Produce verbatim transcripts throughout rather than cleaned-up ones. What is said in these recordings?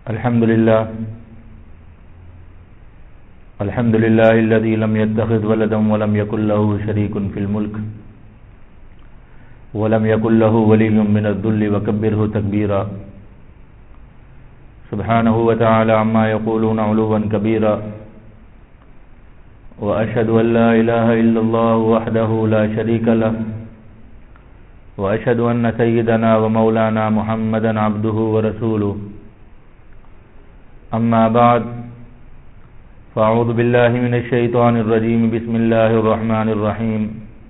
الحمد لله الحمد لله الذي لم يتخذ ولدا ولم يكن له شريك في الملك ولم يكن له ولي من الذل وكبره تكبيرا سبحانه وتعالى عما يقولون علوا كبيرا وأشهد أن لا إله إلا الله وحده لا شريك له وأشهد أن سيدنا ومولانا محمدا عبده ورسوله أما بعد فأعوذ بالله من الشيطان الرجيم بسم الله الرحمن الرحيم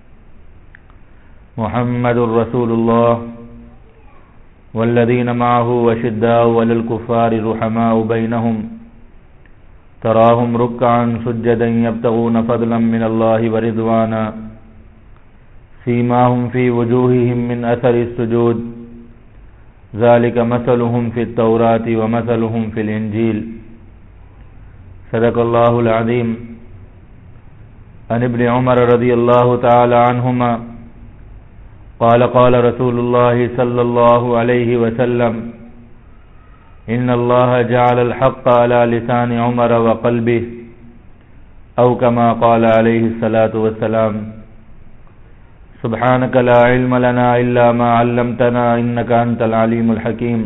محمد رسول الله والذين معه وشداء على الكفار رحماء بينهم تراهم ركعا سجدا يبتغون فضلا من الله ورضوانا سيماهم في وجوههم من أثر السجود ذلك مثلهم في التوراة ومثلهم في الإنجيل صدق الله العظيم. عن ابن عمر رضي الله تعالى عنهما قال قال رسول الله صلى الله عليه وسلم إن الله جعل الحق على لسان عمر وقلبه أو كما قال عليه الصلاة والسلام. سبحانك لا علم لنا إلا ما علمتنا إنك أنت العليم الحكيم.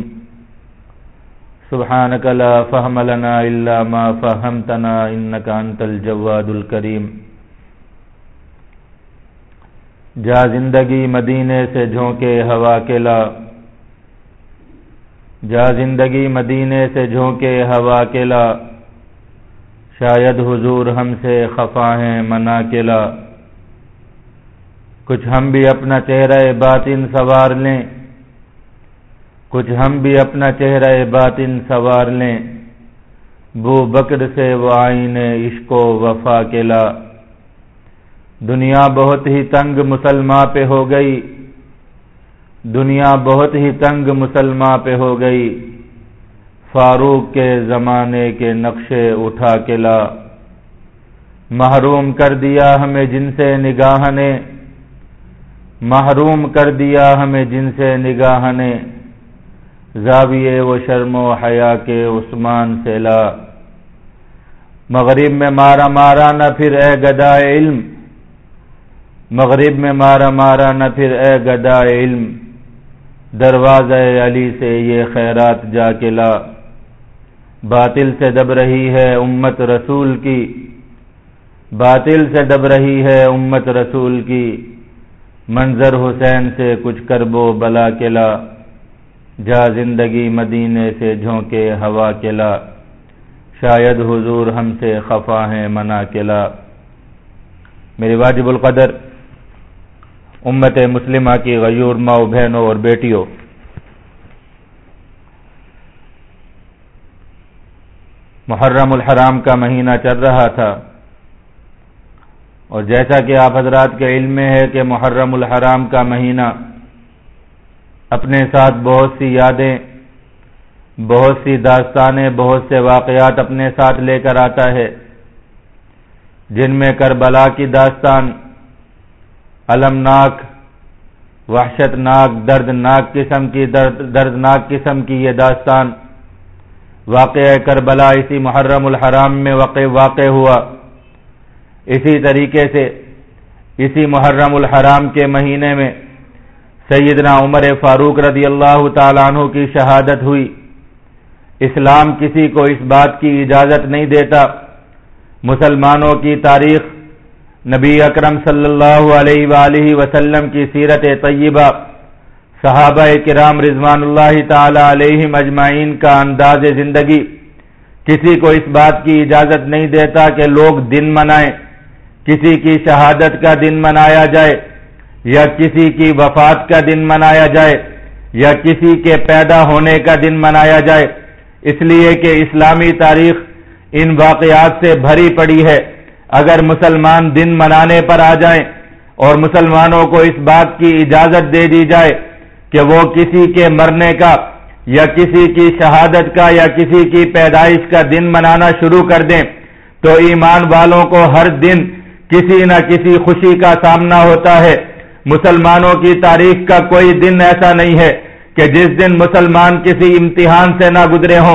سبحانك لا فهم لنا إلا ما فهمتنا إنك أنت الجواد الكريم. جا زندگی مدینے سے جھونکے ہوا کے لا جا زندگی مدینے سے جھونکے ہوا کے لا شاید حضور ہم سے خفا ہیں منا کے لا. کچھ ہم بھی اپنا چہرہ باطن سوار لیں کچھ ہم بھی اپنا چہرہ باطن سوار لیں بو بکر سے وہ آئین عشق و وفا کے لا. دنیا بہت ہی تنگ مسلمان پہ ہو گئی دنیا بہت ہی تنگ مسلمان پہ ہو گئی فاروق کے زمانے کے نقشے اٹھا کے لا. محروم کر دیا ہمیں جن سے نگاہ نے محروم کر دیا ہمیں جن سے نگاہ نے زاویے و شرم و حیا کے عثمان سے لا. مغرب میں مارا مارا نہ پھر اے گدائے علم مغرب میں مارا مارا نہ پھر اے گدائے علم دروازہ علی سے یہ خیرات جا کے لا. باطل سے دب رہی ہے امت رسول کی باطل سے دب رہی ہے امت رسول کی منظر حسین سے کچھ کرب و بلا کے لا. جا زندگی مدینے سے جھونکے ہوا کے لا شاید حضور ہم سے خفا ہیں منا کے لا. میرے واجب القدر امت مسلمہ کی غیور ماؤں بہنوں اور بیٹیوں، محرم الحرام کا مہینہ چل رہا تھا اور جیسا کہ آپ حضرات کے علم میں ہے کہ محرم الحرام کا مہینہ اپنے ساتھ بہت سی یادیں بہت سی داستانیں بہت سے واقعات اپنے ساتھ لے کر آتا ہے، جن میں کربلا کی داستان المناک وحشتناک دردناک قسم کی درد دردناک قسم کی یہ داستان واقعہ کربلا اسی محرم الحرام میں واقع واقع ہوا. اسی طریقے سے اسی محرم الحرام کے مہینے میں سیدنا عمر فاروق رضی اللہ تعالیٰ عنہ کی شہادت ہوئی. اسلام کسی کو اس بات کی اجازت نہیں دیتا مسلمانوں کی تاریخ نبی اکرم صلی اللہ علیہ وآلہ وسلم کی سیرت طیبہ صحابہ کرام رضوان اللہ تعالی علیہم اجمعین کا انداز زندگی کسی کو اس بات کی اجازت نہیں دیتا کہ لوگ دن منائیں، کسی کی شہادت کا دن منایا جائے یا کسی کی وفات کا دن منایا جائے یا کسی کے پیدا ہونے کا دن منایا جائے، اس لیے کہ اسلامی تاریخ ان واقعات سے بھری پڑی ہے. اگر مسلمان دن منانے پر آ جائیں اور مسلمانوں کو اس بات کی اجازت دے دی جائے کہ وہ کسی کے مرنے کا یا کسی کی شہادت کا یا کسی کی پیدائش کا دن منانا شروع کر دیں تو ایمان والوں کو ہر دن کسی نہ کسی خوشی کا سامنا ہوتا ہے. مسلمانوں کی تاریخ کا کوئی دن ایسا نہیں ہے کہ جس دن مسلمان کسی امتحان سے نہ گزرے ہوں.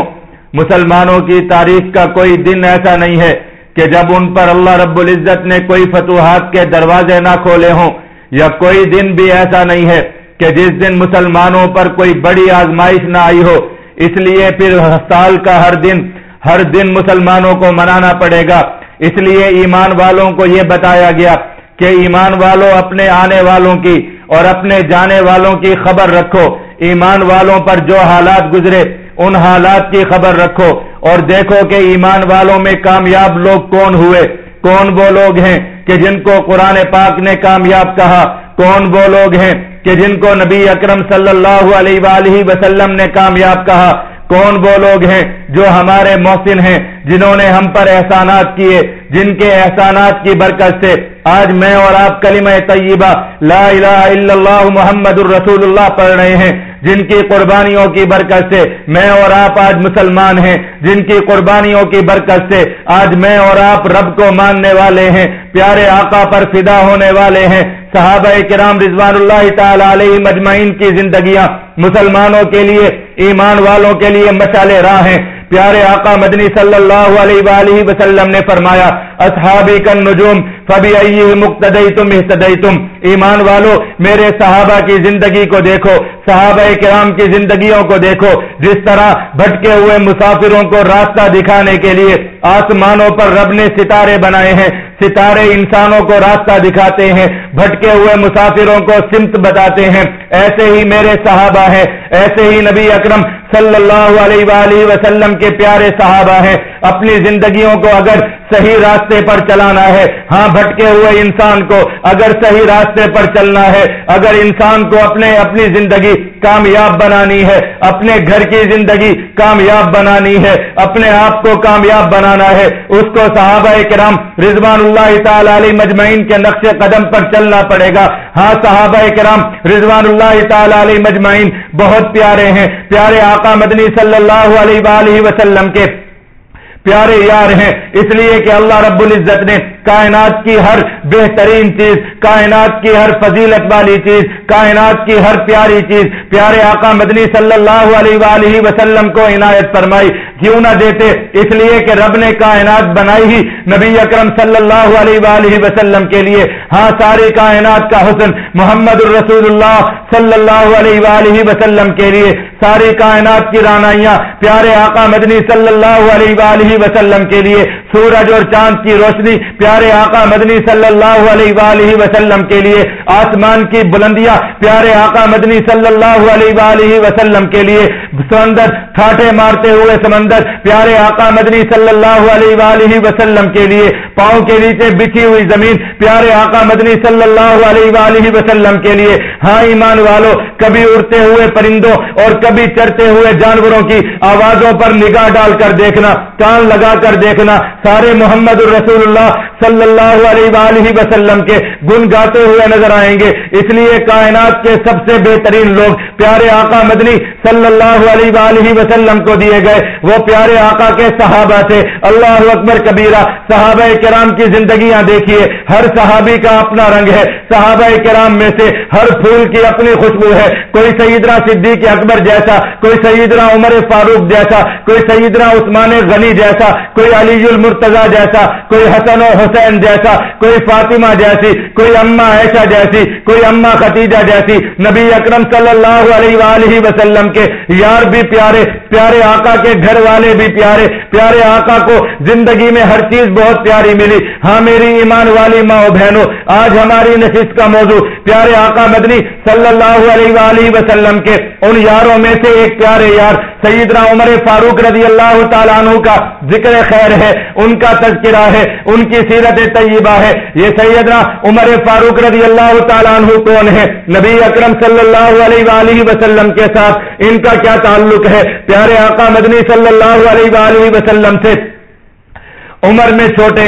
مسلمانوں کی تاریخ کا کوئی دن ایسا نہیں ہے کہ جب ان پر اللہ رب العزت نے کوئی فتوحات کے دروازے نہ کھولے ہوں، یا کوئی دن بھی ایسا نہیں ہے کہ جس دن مسلمانوں پر کوئی بڑی آزمائش نہ آئی ہو۔ اس لیے پھر سال کا ہر دن ہر دن مسلمانوں کو منانا پڑے گا۔ اس لیے ایمان والوں کو یہ بتایا گیا کہ ایمان والوں اپنے آنے والوں کی اور اپنے جانے والوں کی خبر رکھو، ایمان والوں پر جو حالات گزرے ان حالات کی خبر رکھو، اور دیکھو کہ ایمان والوں میں کامیاب لوگ کون ہوئے، کون وہ لوگ ہیں کہ جن کو قرآن پاک نے کامیاب کہا، کون وہ لوگ ہیں کہ جن کو نبی اکرم صلی اللہ علیہ وآلہ وسلم نے کامیاب کہا، کون وہ لوگ ہیں جو ہمارے محسن ہیں، جنہوں نے ہم پر احسانات کیے، جن کے احسانات کی برکت سے آج میں اور آپ کلمہ طیبہ لا الہ الا اللہ محمد الرسول اللہ پڑھ رہے ہیں، جن کی قربانیوں کی برکت سے میں اور آپ آج مسلمان ہیں، جن کی قربانیوں کی برکت سے آج میں اور آپ رب کو ماننے والے ہیں، پیارے آقا پر فدا ہونے والے ہیں۔ صحابہ کرام رضوان اللہ تعالی علیہ مجمعین کی زندگیاں مسلمانوں کے لیے، ایمان والوں کے لیے مشعل راہ ہیں۔ پیارے آقا مدنی صلی اللہ علیہ وآلہ وسلم نے فرمایا اصحابی کالنجوم فبأیہم اقتدیتم اہتدیتم، ایمان والو میرے صحابہ کی زندگی کو دیکھو، صحابہ کرام کی زندگیوں کو دیکھو، جس طرح بھٹکے ہوئے مسافروں کو راستہ دکھانے کے لیے آسمانوں پر رب نے ستارے بنائے ہیں، ستارے انسانوں کو راستہ دکھاتے ہیں، بھٹکے ہوئے مسافروں کو سمت بتاتے ہیں، ایسے ہی میرے صحابہ ہیں، ایسے ہی نبی اکرم صلی اللہ علیہ وآلہ وسلم کے پیارے صحابہ ہیں۔ اپنی زندگیوں کو اگر صحیح راستے پر چلانا ہے، ہاں بھٹکے ہوئے انسان کو اگر صحیح راستے پر چلنا ہے، اگر انسان کو اپنے اپنی زندگی کامیاب بنانی ہے، اپنے گھر کی زندگی کامیاب بنانی ہے، اپنے آپ کو کامیاب بنانا ہے، اس کو صحابہ کرام رضوان اللہ تعالی علیہ مجمعین کے نقش قدم پر چلنا پڑے گا۔ ہاں صحابہ کرام رضوان اللہ تعالی علیہ مجمعین بہت پیارے ہیں، پیارے آقا مدنی صلی اللہ علیہ وآلہ وسلم کے پیارے یار ہیں، اس لیے کہ اللہ رب العزت نے کائنات کی ہر بہترین چیز، کائنات کی ہر فضیلت والی چیز، کائنات کی ہر پیاری چیز پیارے آقا مدنی صلی اللہ علیہ وآلہ وسلم کو عنایت فرمائی۔ کیوں نہ دیتے؟ اس لیے کہ رب نے کائنات بنائی ہی نبی اکرم صلی اللہ علیہ وآلہ وسلم کے لیے۔ ہاں ساری کائنات کا حسن محمد الرسول اللہ صلی اللہ علیہ وآلہ وسلم کے لیے، ساری کائنات کی رانائیاں پیارے آقا مدنی صلی اللہ علیہ وآلہ وسلم کے لیے، سورج اور چاند کی روشنی پیارے آقا مدنی صلی اللہ علیہ وآلہ وسلم کے لیے، آسمان کی بلندیاں پیارے آقا مدنی صلی اللہ علیہ وآلہ وسلم کے لیے، سمندر ٹھاٹھے مارتے ہوئے سمندر پیارے آقا مدنی صلی اللہ علیہ وآلہ وسلم کے لیے، پاؤں کے نیچے بچھی ہوئی زمین پیارے آقا مدنی صلی اللہ علیہ وآلہ وسلم کے لیے۔ ہاں ایمان والو، کبھی اڑتے ہوئے پرندوں اور کبھی چرتے ہوئے جانوروں کی آوازوں پر نگاہ ڈال کر دیکھنا، کان لگا کر دیکھنا، سارے محمد الرسول اللہ صلی اللہ علیہ وآلہ وسلم کے گن گاتے ہوئے نظر آئیں گے۔ اس لیے کائنات کے سب سے بہترین لوگ پیارے آقا مدنی صلی اللہ علیہ وآلہ وسلم کو دیے گئے وہ پیارے آقا کے صحابہ تھے۔ اللہ اکبر کبیرہ، صحابہ کرام کی زندگیاں دیکھیے، ہر صحابی کا اپنا رنگ ہے، صحابہ کرام میں سے ہر پھول کی اپنی خوشبو ہے، کوئی سیدنا صدیق اکبر جیسا، کوئی سیدنا عمر فاروق جیسا، کوئی سیدنا عثمان غنی جیسا، کوئی علی المرتضی جیسا، کوئی حسن و حسین جیسا، کوئی فاطمہ جیسی، کوئی اماں عائشہ جیسی، کوئی اماں خدیجہ جیسی۔ نبی اکرم صلی اللہ علیہ وآلہ وسلم کے یار بھی پیارے، پیارے آقا کے گھر والے بھی پیارے، پیارے آقا کو زندگی میں ہر چیز بہت پیاری ملی۔ ہاں میری ایمان والی ماں و بہنوں، آج ہماری نشست کا موضوع پیارے آقا مدنی صلی اللہ علیہ وآلہ وسلم کے ان یاروں میں سے ایک پیارے یار سیدنا عمر فاروق رضی اللہ تعالیٰ عنہ کا ذکر خیر ہے، ان کا تذکرہ ہے، ان کی سیرت طیبہ ہے۔ یہ سیدنا عمر فاروق رضی اللہ تعالیٰ عنہ کون ہے؟ نبی اکرم صلی اللہ علیہ وآلہ وسلم کے ساتھ ان کا کیا تعلق ہے؟ پیارے آقا مدنی صلی اللہ علیہ وآلہ وسلم سے عمر میں چھوٹے ہیں،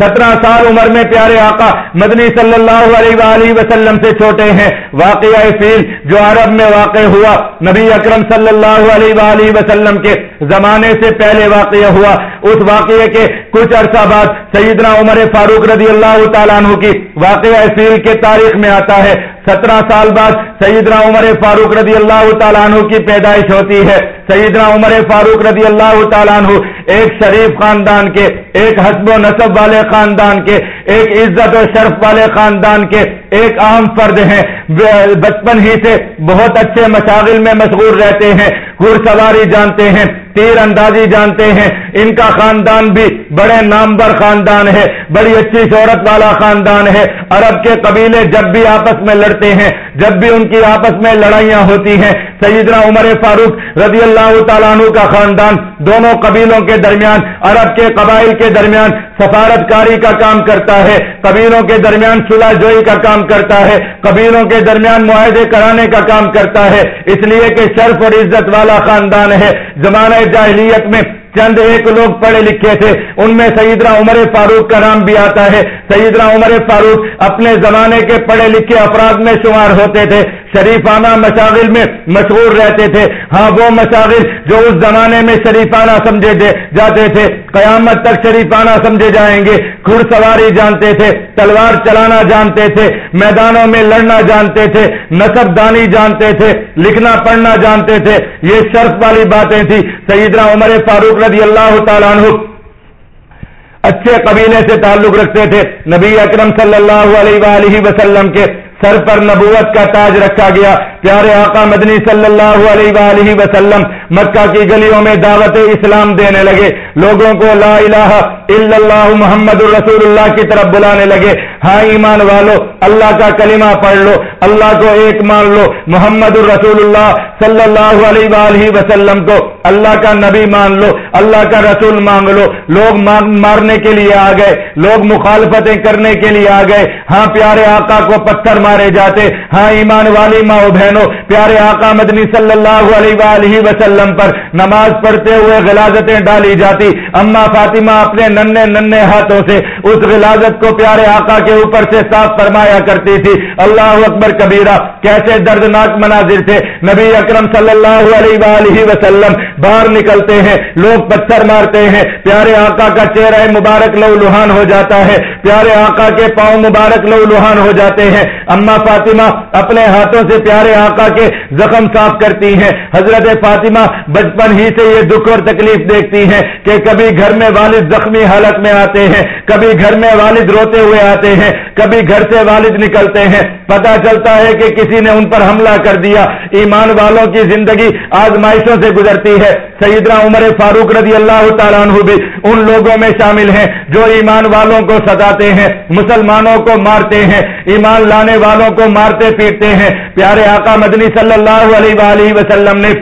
سترہ سال عمر میں پیارے آقا مدنی صلی اللہ علیہ وآلہ وسلم سے چھوٹے ہیں. واقعہ فیل جو عرب میں واقع ہوا نبی اکرم صلی اللہ علیہ وآلہ وسلم کے زمانے سے پہلے واقعہ ہوا. اس واقعے کے کچھ عرصہ بعد سیدنا عمر فاروق رضی اللہ تعالیٰ عنہ کی واقعہ فیل کے تاریخ میں آتا ہے. سترہ سال بعد سیدنا عمر فاروق رضی اللہ تعالیٰ عنہ کی پیدائش ہوتی ہے. سیدنا عمر فاروق رضی اللہ تعالیٰ عنہ ایک شریف خاندان کے، ایک حسب و نسب والے خاندان کے، ایک عزت و شرف والے خاندان کے ایک عام فرد ہیں. بچپن ہی سے بہت اچھے مشاغل میں مشغول رہتے ہیں. گھڑ سواری جانتے ہیں، تیر اندازی جانتے ہیں. ان کا خاندان بھی بڑے نامور خاندان ہے، بڑی اچھی شہرت والا خاندان ہے. عرب کے قبیلے جب بھی آپس میں لڑتے ہیں، جب بھی ان کی آپس میں لڑائیاں ہوتی ہیں، سیدنا عمر فاروق رضی اللہ تعالیٰ عنہ کا خاندان دونوں قبیلوں کے درمیان، عرب کے قبائل کے درمیان سفارت کاری کا کام کرتا ہے، قبیلوں کے درمیان صلح جوئی کا کام کرتا ہے، قبیلوں کے درمیان معاہدے کرانے کا کام کرتا ہے. اس لیے کہ شرف اور عزت والا خاندان ہے. زمانہ جاہلیت میں چند ایک لوگ پڑھے لکھے تھے، ان میں سیدنا عمر فاروق کا نام بھی آتا ہے. سیدنا عمر فاروق اپنے زمانے کے پڑھے لکھے افراد میں شمار ہوتے تھے، شریفانہ مشاغل میں مشغول رہتے تھے. ہاں وہ مشاغل جو اس زمانے میں شریفانہ سمجھے جاتے تھے قیامت تک شریفانہ سمجھے جائیں گے. گھڑ سواری جانتے تھے، تلوار چلانا جانتے تھے، میدانوں میں لڑنا جانتے تھے، نسب دانی جانتے تھے، لکھنا پڑھنا جانتے تھے. یہ شرف والی باتیں تھی. سیدنا عمر فاروق رضی اللہ تعالیٰ عنہ اچھے قبیلے سے تعلق رکھتے تھے. نبی اکرم صلی اللہ علیہ وآلہ وسلم کے سر پر نبوت کا تاج رکھا گیا. پیارے آقا مدنی صلی اللہ علیہ وآلہ وسلم مکہ کی گلیوں میں دعوت اسلام دینے لگے، لوگوں کو لا الہ الا اللہ محمد الرسول اللہ کی طرف بلانے لگے. ہاں ایمان والو، اللہ کا کلمہ پڑھ لو، اللہ کو ایک مان لو، محمد الرسول اللہ صلی اللہ علیہ وآلہ وسلم کو اللہ کا نبی مان لو، اللہ کا رسول مان لو. لوگ مارنے کے لیے آ گئے، لوگ مخالفتیں کرنے کے لیے آ گئے. ہاں پیارے آقا کو پتھر مارے جاتے. ہاں ایمان والی ماں بہنوں، پیارے آقا مدنی صلی اللہ علیہ وآلہ وسلم پر نماز پڑھتے ہوئے غلاظتیں ڈالی جاتی. اما فاطمہ اپنے ننھے ننھے ہاتھوں سے اس غلاظت کو پیارے آقا کے اوپر سے صاف فرمایا کرتی تھی. اللہ اکبر کبیرہ، کیسے دردناک مناظر تھے. نبی اکرم صلی اللہ علیہ وآلہ وسلم باہر نکلتے ہیں، لوگ پتھر مارتے ہیں. پیارے آقا کا چہرہ مبارک لو لہان ہو جاتا ہے، پیارے آقا کے پاؤں مبارک لو لہان ہو جاتے ہیں. اما فاطمہ اپنے ہاتھوں سے پیارے آقا کے زخم صاف کرتی ہیں. حضرت فاطمہ بچپن ہی سے یہ دکھ اور تکلیف دیکھتی ہیں کہ کبھی گھر میں والد زخمی حالت میں آتے ہیں، کبھی گھر میں والد روتے ہوئے آتے ہیں، کبھی گھر سے والد نکلتے ہیں. پتہ چلتا ہے کہ کسی نے ان پر حملہ کر دیا. ایمان والوں کی زندگی آزمائشوں سے گزرتی ہے. سیدنا عمر فاروق رضی اللہ تعالیٰ عنہ بھی ان لوگوں میں شامل ہیں جو ایمان والوں کو ستاتے ہیں، مسلمانوں کو مارتے ہیں، ایمان لانے والوں کو مارتے پیٹتے ہیں. پیارے آقا مدنی صلی اللہ علیہ وآلہ وسلم نے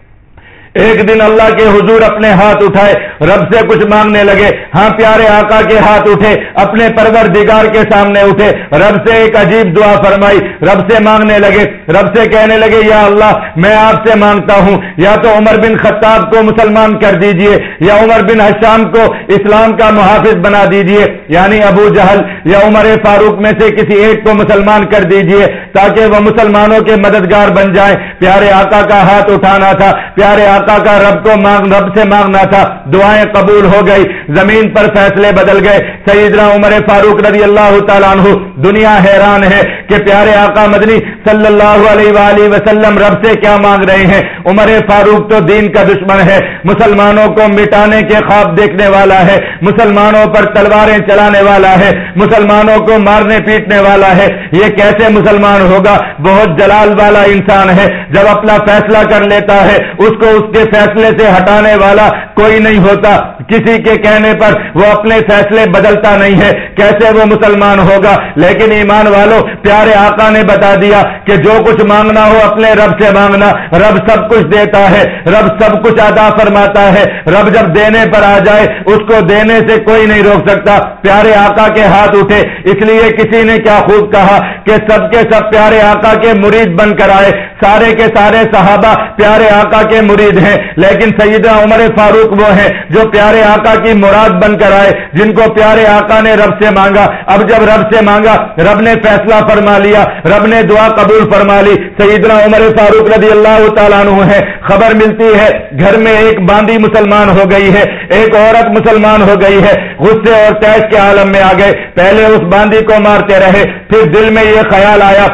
ایک دن اللہ کے حضور اپنے ہاتھ اٹھائے، رب سے کچھ مانگنے لگے. ہاں پیارے آقا کے ہاتھ اٹھے، اپنے پروردگار کے سامنے اٹھے، رب سے ایک عجیب دعا فرمائی، رب سے مانگنے لگے. رب سے کہنے لگے یا اللہ میں آپ سے مانگتا ہوں یا تو عمر بن خطاب کو مسلمان کر دیجئے یا عمر بن حشام کو اسلام کا محافظ بنا دیجئے، یعنی ابو جہل یا عمر فاروق میں سے کسی ایک کو مسلمان کر دیجئے تاکہ وہ مسلمانوں کے مددگار بن جائیں. پیارے آقا کا ہاتھ اٹھانا تھا، پیارے آقا کا رب کو مانگ رب سے مانگنا تھا. دعائیں قبول ہو گئی، زمین پر فیصلے بدل گئے. سیدنا عمر فاروق رضی اللہ تعالیٰ عنہ دنیا حیران ہے کہ پیارے آقا مدنی صلی اللہ علیہ وآلہ وسلم رب سے کیا مانگ رہے ہیں. عمر فاروق تو دین کا دشمن ہے، مسلمانوں کو مٹانے کے خواب دیکھنے والا ہے، مسلمانوں پر تلواریں چلانے والا ہے، مسلمانوں کو مارنے پیٹنے والا ہے. یہ کیسے مسلمان ہوگا؟ بہت جلال والا انسان ہے، جب اپنا فیصلہ کر لیتا ہے اس کو اس کے فیصلے سے ہٹانے والا کوئی نہیں ہوتا. کسی کے کہنے پر وہ اپنے فیصلے بدلتا نہیں ہے. کیسے وہ مسلمان ہوگا؟ لیکن ایمان والو، پیارے آقا نے بتا دیا کہ جو کچھ مانگنا ہو اپنے رب سے مانگنا، رب سب کچھ دیتا ہے، رب سب کچھ عطا فرماتا ہے. رب جب دینے پر آ جائے اس کو دینے سے کوئی نہیں روک سکتا. پیارے آقا کے ہاتھ اٹھے، اس لیے کسی نے کیا خوب کہا کہ سب کے سب پیارے آقا کے مرید بن کر آئے. سارے کے سارے صحابہ پیارے آقا کے مرید ہیں، لیکن سیدنا عمر فاروق وہ ہیں جو پیارے آقا کی مراد بن کر آئے، جن کو پیارے آقا نے رب سے مانگا۔ اب جب رب سے مانگا، رب نے فیصلہ فرما لیا، رب نے دعا قبول فرما لی۔ سیدنا عمر فاروق رضی اللہ تعالیٰ عنہ ہے، خبر ملتی ہے گھر میں ایک باندی مسلمان ہو گئی ہے، ایک عورت مسلمان ہو گئی ہے، غصے اور تیش کے عالم میں آ گئے۔ پہلے اس باندی کو مارتے رہے، پھر دل میں یہ خیال آیا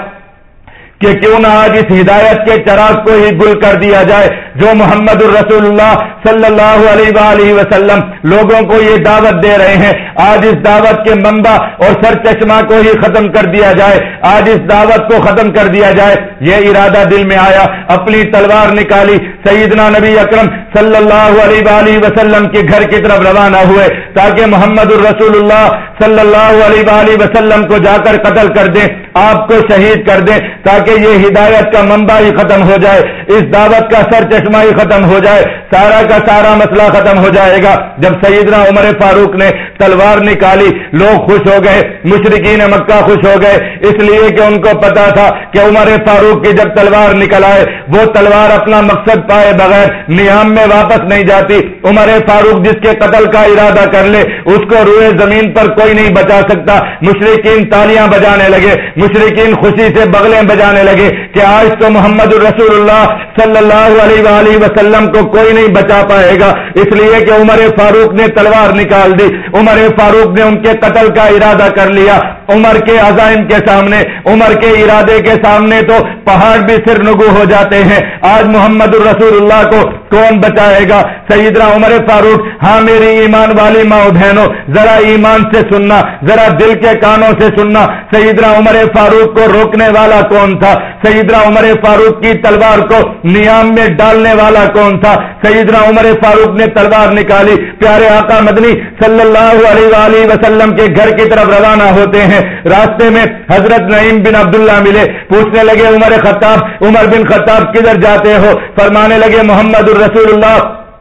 کہ کیوں نہ آج اس ہدایت کے چراغ کو ہی گل کر دیا جائے جو محمد الرسول اللہ صلی اللہ علیہ وآلہ وسلم لوگوں کو یہ دعوت دے رہے ہیں۔ آج اس دعوت کے منبع اور سر چشمہ کو ہی ختم کر دیا جائے، آج اس دعوت کو ختم کر دیا جائے۔ یہ ارادہ دل میں آیا، اپنی تلوار نکالی، سیدنا نبی اکرم صلی اللہ علیہ وآلہ وسلم کے گھر کی طرف روانہ ہوئے تاکہ محمد الرسول اللہ صلی اللہ علیہ وآلہ وسلم کو جا کر قتل کر دیں، آپ کو شہید کر دیں، تاکہ یہ ہدایت کا منبع ہی ختم ہو جائے، اس دعوت کا سر چشمہ ہی ختم ہو جائے، سارا کا سارا مسئلہ ختم ہو جائے گا۔ جب سیدنا عمر فاروق نے تلوار نکالی، لوگ خوش ہو گئے، مشرکین مکہ خوش ہو گئے، اس لیے کہ ان کو پتا تھا کہ عمر فاروق کی جب تلوار نکل آئے وہ تلوار اپنا مقصد پائے بغیر نیام میں واپس نہیں جاتی۔ عمر فاروق جس کے قتل کا ارادہ کر لے اس کو روئے زمین پر کوئی نہیں بچا سکتا۔ مشرکین تالیاں بجانے لگے، مشرکین خوشی سے بغلیں بجانے لگے کہ آج تو محمد الرسول اللہ صلی اللہ علیہ وآلہ وسلم کو کوئی نہیں بچا پائے گا، اس لیے کہ عمر فاروق نے تلوار نکال دی، عمر فاروق نے ان کے قتل کا ارادہ کر لیا۔ عمر کے عزائم کے سامنے، عمر کے ارادے کے سامنے تو پہاڑ بھی سرنگو ہو جاتے ہیں۔ آج محمد الرسول اللہ کو کون بچائے گا؟ سیدنا عمر فاروق، ہاں میری ایمان والی ماں بہنوں، ذرا ایمان سے سننا، ذرا دل کے کانوں سے سننا، سیدنا عمر فاروق کو روکنے والا کون تھا؟ سیدنا عمر فاروق کی تلوار کو نیام میں ڈالنے والا کون تھا؟ سیدنا عمر فاروق نے تلوار نکالی، پیارے آقا مدنی صلی اللہ علیہ وآلہ وسلم کے گھر کی طرف روانہ ہوتے ہیں۔ راستے میں حضرت نعیم بن عبداللہ ملے، پوچھنے لگے عمر خطاب عمر بن خطاب کدھر جاتے ہو؟ فرمانے لگے محمد الرسول اللہ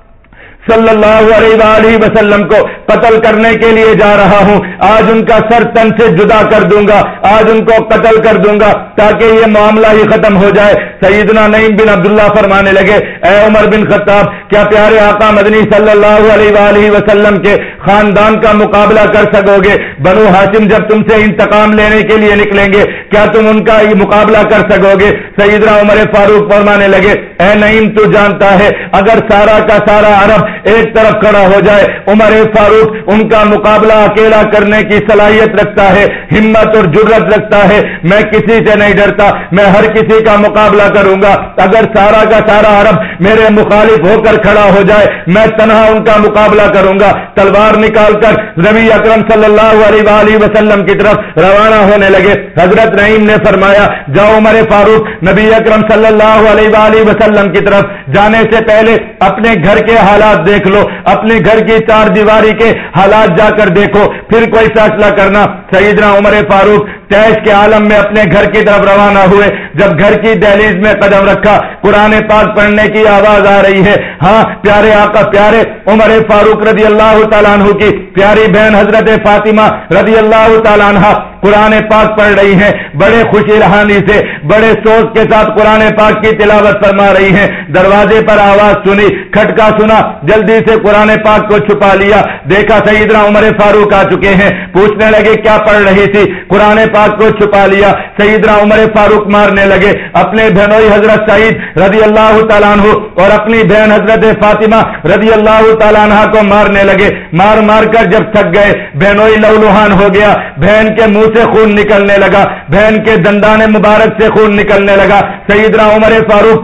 صلی اللہ علیہ وآلہ وسلم کو قتل کرنے کے لیے جا رہا ہوں، آج ان کا سر تن سے جدا کر دوں گا، آج ان کو قتل کر دوں گا تاکہ یہ معاملہ ہی ختم ہو جائے۔ سیدنا نعیم بن عبداللہ فرمانے لگے اے عمر بن خطاب، کیا پیارے آقا مدنی صلی اللہ علیہ وآلہ وسلم کے خاندان کا مقابلہ کر سکو گے؟ بنو ہاشم جب تم سے انتقام لینے کے لیے نکلیں گے کیا تم ان کا یہ مقابلہ کر سکو گے؟ سیدنا عمر فاروق فرمانے لگے اے نعیم، تو جانتا ہے اگر سارا کا سارا عرب ایک طرف کھڑا ہو جائے، عمر فاروق ان کا مقابلہ اکیلا کرنے کی صلاحیت رکھتا ہے، ہمت اور جرت رکھتا ہے، میں کسی سے نہیں ڈرتا، میں ہر کسی کا مقابلہ کروں گا۔ اگر سارا کا سارا عرب میرے مخالف ہو کر کھڑا ہو جائے میں تنہا ان کا مقابلہ کروں گا۔ تلوار نکال کر نبی اکرم صلی اللہ علیہ وآلہ وسلم کی طرف روانہ ہونے لگے۔ حضرت نعیم نے فرمایا جاؤ عمر فاروق، نبی اکرم صلی اللہ علیہ وآلہ وسلم کی طرف جانے سے پہلے اپنے گھر کے حالات دیکھ لو، اپنے گھر کی چار دیواری کے حالات جا کر دیکھو، پھر کوئی فیصلہ کرنا۔ سیدنا عمر فاروق تیش کے عالم میں اپنے گھر کی طرف روانہ ہوئے۔ جب گھر کی دہلیز میں قدم رکھا قرآن پاک پڑھنے کی آواز آ رہی ہے۔ ہاں پیارے آقا، پیارے عمر فاروق رضی اللہ تعالیٰ عنہ کی پیاری بہن حضرت فاطمہ رضی اللہ تعالیٰ عنہ قرآن پاک پڑھ رہی ہیں، بڑے خوشی رہانی سے، بڑے سوچ کے ساتھ قرآن پاک کی تلاوت فرما رہی ہیں۔ دروازے پر آواز سنی، کھٹکا سنا، جلدی سے قرآن پاک کو چھپا لیا، دیکھا سیدنا عمر فاروق آ چکے ہیں، پوچھنے لگے کیا پڑھ رہی تھی؟ قرآن پاک کو چھپا لیا۔ سیدنا عمر فاروق مارنے لگے اپنے بہنوئی حضرت سعید رضی اللہ تعالیٰ عنہ اور اپنی بہن حضرت فاطمہ رضی اللہ تعالیٰ عنہ کو مارنے لگے۔ مار مار کر جب تھک گئے بہنوئی لہولہان ہو گیا، بہن کے منہ سے خون نکلنے لگا، بہن کے دندان مبارک سے خون نکلنے لگا۔ سیدنا عمر فاروق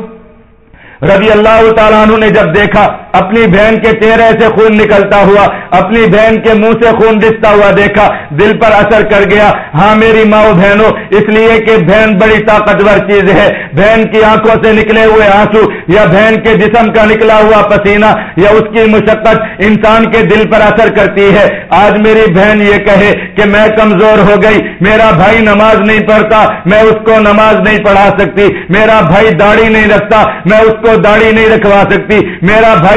رضی اللہ تعالیٰ عنہ نے جب دیکھا اپنی بہن کے چہرے سے خون نکلتا ہوا، اپنی بہن کے منہ سے خون رستا ہوا دیکھا، دل پر اثر کر گیا۔ ہاں میری ماں بہنوں، اس لیے کہ بہن بڑی طاقتور چیز ہے، بہن کی آنکھوں سے نکلے ہوئے آنسو یا بہن کے جسم کا نکلا ہوا پسینہ یا اس کی مشقت انسان کے دل پر اثر کرتی ہے۔ آج میری بہن یہ کہے کہ میں کمزور ہو گئی، میرا بھائی نماز نہیں پڑھتا، میں اس کو نماز نہیں پڑھا سکتی، میرا بھائی داڑھی نہیں رکھتا، میں اس کو داڑھی نہیں رکھوا سکتی، میرا بھائی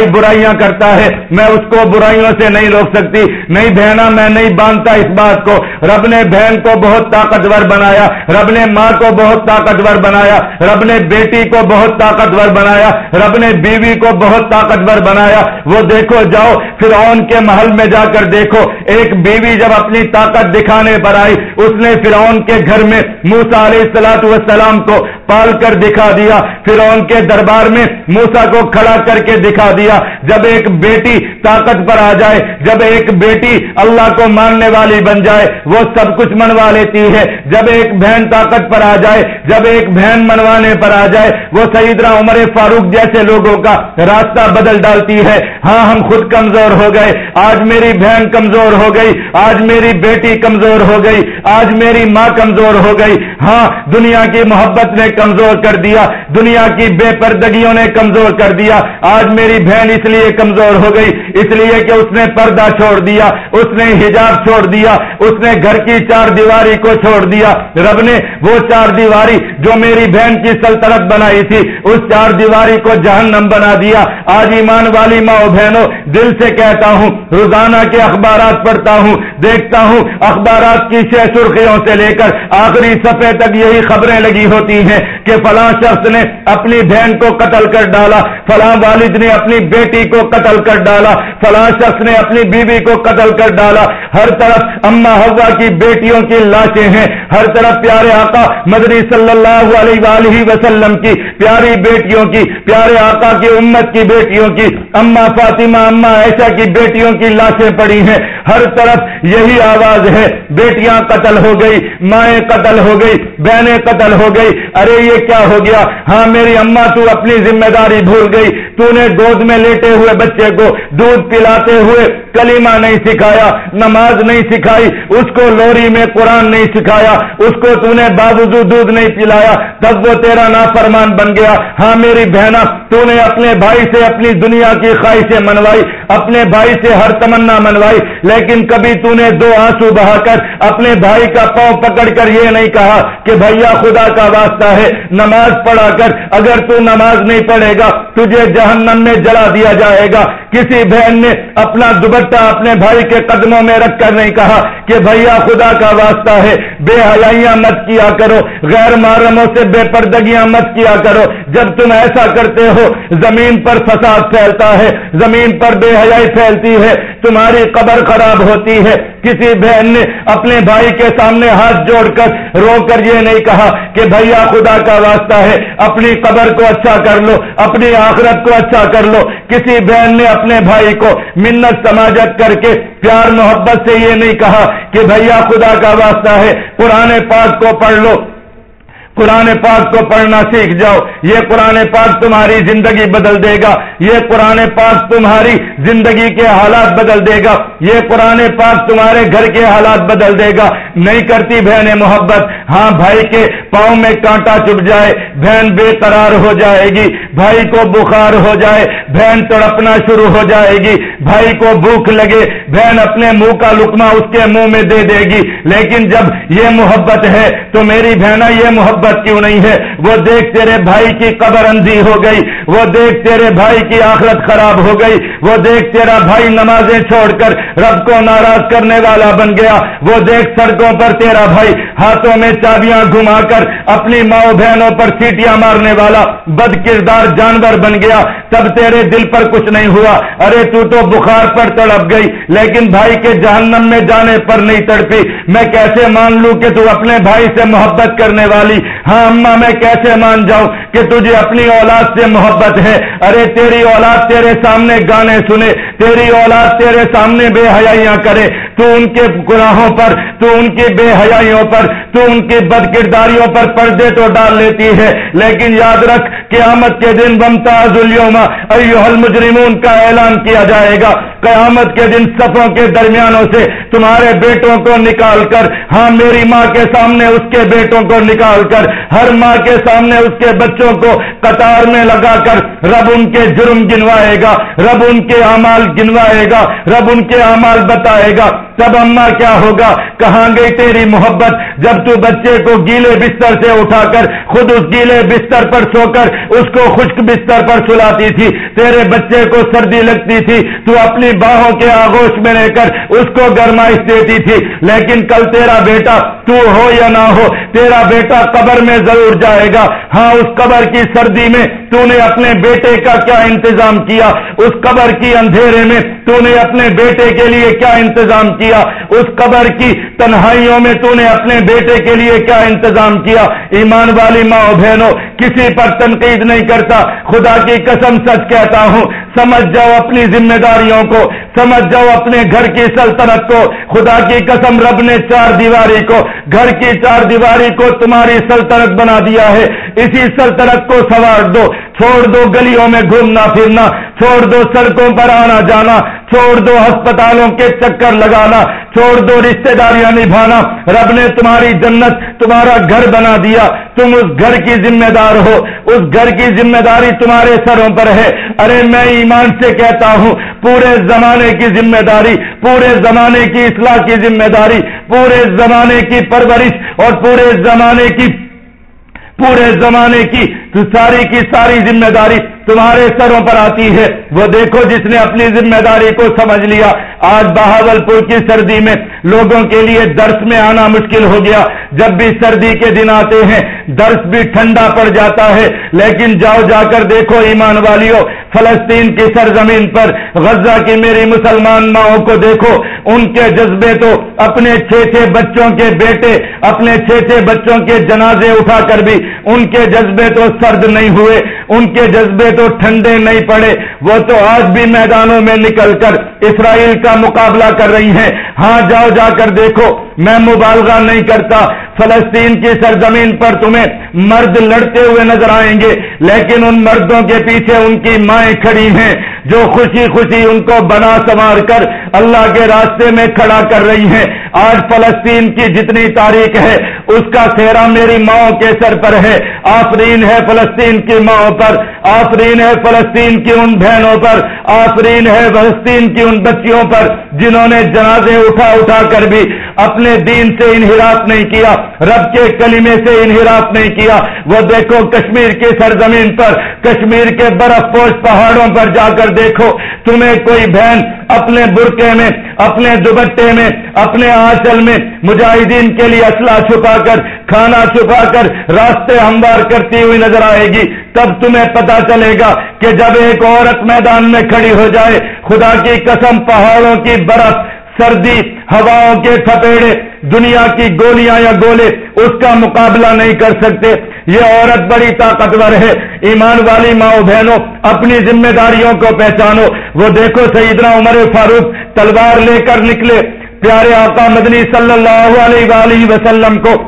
برائیاں کرتا ہے میں اس کو برائیوں سے نہیں روک سکتی. نہیں بہنا میں نہیں باندھتا اس بات کو. رب نے بہن کو بہت طاقتور بنایا, رب نے ماں کو بہت طاقتور بنایا, رب نے بیٹی کو بہت طاقتور بنایا, رب نے بیوی کو بہت طاقتور بنایا. وہ دیکھو جاؤ فرعون کے محل میں جا کر دیکھو, ایک بیوی جب اپنی طاقت دکھانے پر آئی اس نے فرعون کے گھر میں موسیٰ علیہ الصلوۃ والسلام کو پال کر دکھا دیا, فرعون کے دربار میں موسیٰ کو کھڑا کر کے دکھا دیا. جب ایک بیٹی طاقت پر آ جائے, جب ایک بیٹی اللہ کو ماننے والی بن جائے وہ سب کچھ منوا لیتی ہے. جب ایک بہن طاقت پر آ جائے, جب ایک بہن منوانے پر آ جائے وہ سیدنا عمر فاروق جیسے لوگوں کا راستہ بدل ڈالتی ہے. ہاں ہم خود کمزور ہو گئے, آج میری بہن کمزور ہو گئی, آج میری بیٹی کمزور ہو گئی, آج میری ماں کمزور ہو گئی. ہاں دنیا کی محبت نے کمزور کر دیا, دنیا کی بے پردگیوں نے کمزور کر دیا. آج میری بہن اس لیے کمزور ہو گئی اس لیے کہ اس نے پردہ چھوڑ دیا, اس نے حجاب چھوڑ دیا, اس نے گھر کی چار دیواری کو چھوڑ دیا. رب نے وہ چار دیواری جو میری بہن کی سلطنت بنائی تھی اس چار دیواری کو جہنم بنا دیا. آج ایمان والی ماں و بہنوں دل سے کہتا ہوں, روزانہ کے اخبارات پڑھتا ہوں, دیکھتا ہوں اخبارات کی شہ سرخیوں سے لے کر آخری صفحے تک یہی خبریں لگی ہوتی ہیں کہ فلاں شخص نے اپنی بہن کو قتل کر ڈالا, فلاں والد نے اپنی بیٹی کو قتل کر ڈالا, فلاں شخص نے اپنی بیوی کو قتل کر ڈالا. ہر طرف اما حوا کی بیٹیوں کی لاشیں ہیں, ہر طرف پیارے آقا مدنی صلی اللہ علیہ وآلہ وسلم کی پیاری بیٹیوں کی, پیارے آقا کی امت کی بیٹیوں کی, اما فاطمہ اما عائشہ کی بیٹیوں کی لاشیں پڑی ہیں. ہر طرف یہی آواز ہے, بیٹیاں قتل ہو گئی, مائیں قتل ہو گئی, بہنیں قتل ہو گئی. ارے یہ کیا ہو گیا؟ ہاں میری اماں تو اپنی ذمہ داری بھول گئی, تو نے گود میں لیٹے ہوئے بچے کو دودھ پلاتے ہوئے کلمہ نہیں سکھایا, نماز نہیں سکھائی, اس کو لوری میں قرآن نہیں سکھایا, اس کو تو نے باوضو دودھ نہیں پلایا, تب وہ تیرا نافرمان بن گیا. ہاں میری بہنا تو نے اپنے بھائی سے اپنی دنیا کی خواہشیں منوائی, اپنے بھائی سے ہر تمنا منوائی, لیکن کبھی تو نے دو آنسو بہا کر اپنے بھائی کا پاؤں پکڑ کر یہ نہیں کہا کہ بھیا خدا کا واسطہ ہے نماز پڑھا کر, اگر تو نماز نہیں پڑھے گا تجھے جہنم میں جلا دیا جائے گا. کسی بہن نے اپنا دوپٹہ اپنے بھائی کے قدموں میں رکھ کر نہیں کہا کہ بھیا خدا کا واسطہ ہے بے حیائیاں مت کیا کرو, غیر محرموں سے بے پردگیاں مت کیا کرو. جب تم ایسا کرتے ہو زمین پر فساد پھیلتا ہے, زمین پر بے حیائی پھیلتی ہے, تمہاری قبر خراب ہوتی ہے. کسی بہن نے اپنے بھائی کے سامنے ہاتھ جوڑ کر رو کر یہ نہیں کہا کہ بھیا خدا کا واسطہ ہے اپنی قبر کو اچھا کر لو, اپنی آخرت کو اچھا کر لو. کسی بہن نے اپنے بھائی کو منت سماجت کر کے پیار محبت سے یہ نہیں کہا کہ بھیا خدا کا واسطہ ہے قرآن پاک کو پڑھ لو, قرآن پاک کو پڑھنا سیکھ جاؤ, یہ قرآن پاک تمہاری زندگی بدل دے گا, یہ قرآن پاک تمہاری زندگی کے حالات بدل دے گا, یہ قرآن پاک تمہارے گھر کے حالات بدل دے گا. نہیں کرتی بہنیں محبت, ہاں بھائی کے پاؤں میں کانٹا چبھ جائے بہن بے قرار ہو جائے گی, بھائی کو بخار ہو جائے بہن تڑپنا شروع ہو جائے گی, بھائی کو بھوک لگے بہن اپنے منہ کا لقمہ اس کے منہ میں دے دے گی. لیکن جب یہ محبت ہے تو میری بہنا یہ محبت کیوں نہیں ہے؟ وہ دیکھ تیرے بھائی کی قبر اندھی ہو گئی, وہ دیکھ تیرے بھائی کی آخرت خراب ہو گئی, وہ دیکھ تیرا بھائی نمازیں چھوڑ کر رب کو ناراض کرنے والا بن گیا, وہ دیکھ سڑکوں پر تیرا بھائی ہاتھوں میں چابیاں گھما کر اپنی ماں بہنوں پر سیٹیاں مارنے والا بد کردار جانور بن گیا, تب تیرے دل پر کچھ نہیں ہوا. ارے تو تو بخار پر تڑپ گئی لیکن بھائی کے جہنم میں جانے پر نہیں تڑپی. میں کیسے مان لوں کہ تو اپنے بھائی سے محبت کرنے والی, ہاں اماں میں کیسے مان جاؤں کہ تجھے اپنی اولاد سے محبت ہے. ارے تیری اولاد تیرے سامنے گانے سنے, تیری اولاد تیرے سامنے بے حیائیاں کرے, تو ان کے گناہوں پر, تو ان کی بے حیائیوں پر, تو ان کی بد کرداریوں پر پردے تو ڈال لیتی ہے, لیکن یاد رکھ قیامت کے دن وامتاز الیوم ایھا المجرمون کا اعلان کیا جائے گا. قیامت کے دن صفوں کے درمیانوں سے تمہارے بیٹوں کو نکال کر, ہاں میری ماں کے سامنے اس کے بیٹوں کو نکال کر, ہر ماں کے سامنے اس کے بچوں کو قطار میں لگا کر رب ان کے جرم گنوائے گا, رب ان کے اعمال گنوائے گا, رب ان کے اعمال بتائے گا. تب اما کیا ہوگا؟ کہاں گئی تیری محبت جب تو بچے کو گیلے بستر سے اٹھا کر خود اس گیلے بستر پر سو کر اس کو خشک بستر پر سلاتی تھی؟ تیرے بچے کو سردی لگتی تھی تو اپنی باہوں کے آغوش میں لے کر اس کو گرمائش دیتی تھی، لیکن کل تیرا بیٹا تو ہو یا نہ ہو تیرا بیٹا قبر میں ضرور جائے گا۔ ہاں اس قبر کی سردی میں تو نے اپنے بیٹے کا کیا انتظام کیا؟ اس قبر کی اندھیرے میں تو نے اپنے بیٹے کے لیے کیا انتظام کیا؟ اس قبر کی تنہائیوں میں تو نے اپنے بیٹے کے لیے کیا انتظام کیا؟ ایمان والی ماں و بہنوں، کسی پر تنقید نہیں کرتا، خدا کی قسم سچ کہتا ہوں، سمجھ جاؤ اپنی ذمہ داریوں کو، سمجھ جاؤ اپنے گھر کی سلطنت کو۔ خدا کی قسم رب نے چار دیواری کو، گھر کی چار دیواری کو تمہاری سلطنت بنا دیا ہے، اسی سلطنت کو سنوار دو، چھوڑ دو گلیوں میں گھومنا پھرنا، چھوڑ دو سڑکوں پر آنا جانا، چھوڑ دو ہسپتالوں کے چکر لگانا، چھوڑ دو رشتہ داریاں نبھانا۔ رب نے تمہاری جنت تمہارا گھر بنا دیا، تم اس گھر کی ذمہ دار ہو، اس گھر کی ذمہ داری تمہارے سروں پر ہے۔ ارے میں ایمان سے کہتا ہوں، پورے زمانے کی ذمہ داری، پورے زمانے کی اصلاح کی ذمہ داری، پورے زمانے کی پرورش اور پورے زمانے کی پورے زمانے کی تو ساری کی ساری ذمہ داری تمہارے سروں پر آتی ہے۔ وہ دیکھو جس نے اپنی ذمہ داری کو سمجھ لیا، آج بہاولپور کی سردی میں لوگوں کے لیے درس میں آنا مشکل ہو گیا۔ جب بھی سردی کے دن آتے ہیں درس بھی ٹھنڈا پڑ جاتا ہے، لیکن جاؤ جا کر دیکھو ایمان والیوں، فلسطین کی سرزمین پر غزہ کی میری مسلمان ماؤں کو دیکھو، ان کے جذبے تو اپنے چھ چھ بچوں کے بیٹے، اپنے چھ چھ بچوں کے جنازے اٹھا کر بھی ان کے جذبے تو سرد نہیں ہوئے، ان کے جذبے تو ٹھنڈے نہیں پڑے، وہ تو آج بھی میدانوں میں نکل کر اسرائیل کا مقابلہ کر رہی ہیں۔ ہاں جاؤ جا کر دیکھو، میں مبالغہ نہیں کرتا، فلسطین کی سرزمین پر تمہیں مرد لڑتے ہوئے نظر آئیں گے، لیکن ان مردوں کے پیچھے ان کی مائیں کھڑی ہیں جو خوشی خوشی ان کو بنا سنوار کر اللہ کے راستے میں کھڑا کر رہی ہیں۔ آج فلسطین کی جتنی تاریخ ہے اس کا سہرا میری ماؤں کے سر پر ہے۔ آفرین ہے فلسطین کی ماؤں پر، آفرین ہے فلسطین کی ان بہنوں پر، آفرین ہے فلسطین کی ان بچیوں پر جنہوں نے جنازے اٹھا اٹھا کر بھی اپنے دین سے انحراف نہیں کیا، رب کے کلمے سے انحراف نہیں کیا۔ وہ دیکھو کشمیر کی سرزمین پر، کشمیر کے برف پوش پہاڑوں پر جا کر دیکھو، تمہیں کوئی بہن اپنے برقعے میں، اپنے دوپٹے میں، اپنے آنچل میں مجاہدین کے لیے اسلحہ چھپا کر، کھانا چھپا کر راستے ہموار کرتی ہوئی نظر آئے گی۔ تب تمہیں پتا چلے گا کہ جب ایک عورت میدان میں کھڑی ہو جائے، خدا کی قسم پہاڑوں کی برف، سردی، ہواؤں کے تھپیڑے، دنیا کی گولیاں یا گولے اس کا مقابلہ نہیں کر سکتے۔ یہ عورت بڑی طاقتور ہے۔ ایمان والی ماؤں بہنوں، اپنی ذمہ داریوں کو پہچانو۔ وہ دیکھو سیدنا عمر فاروق تلوار لے کر نکلے، پیارے آقا مدنی صلی اللہ علیہ وآلہ وسلم کو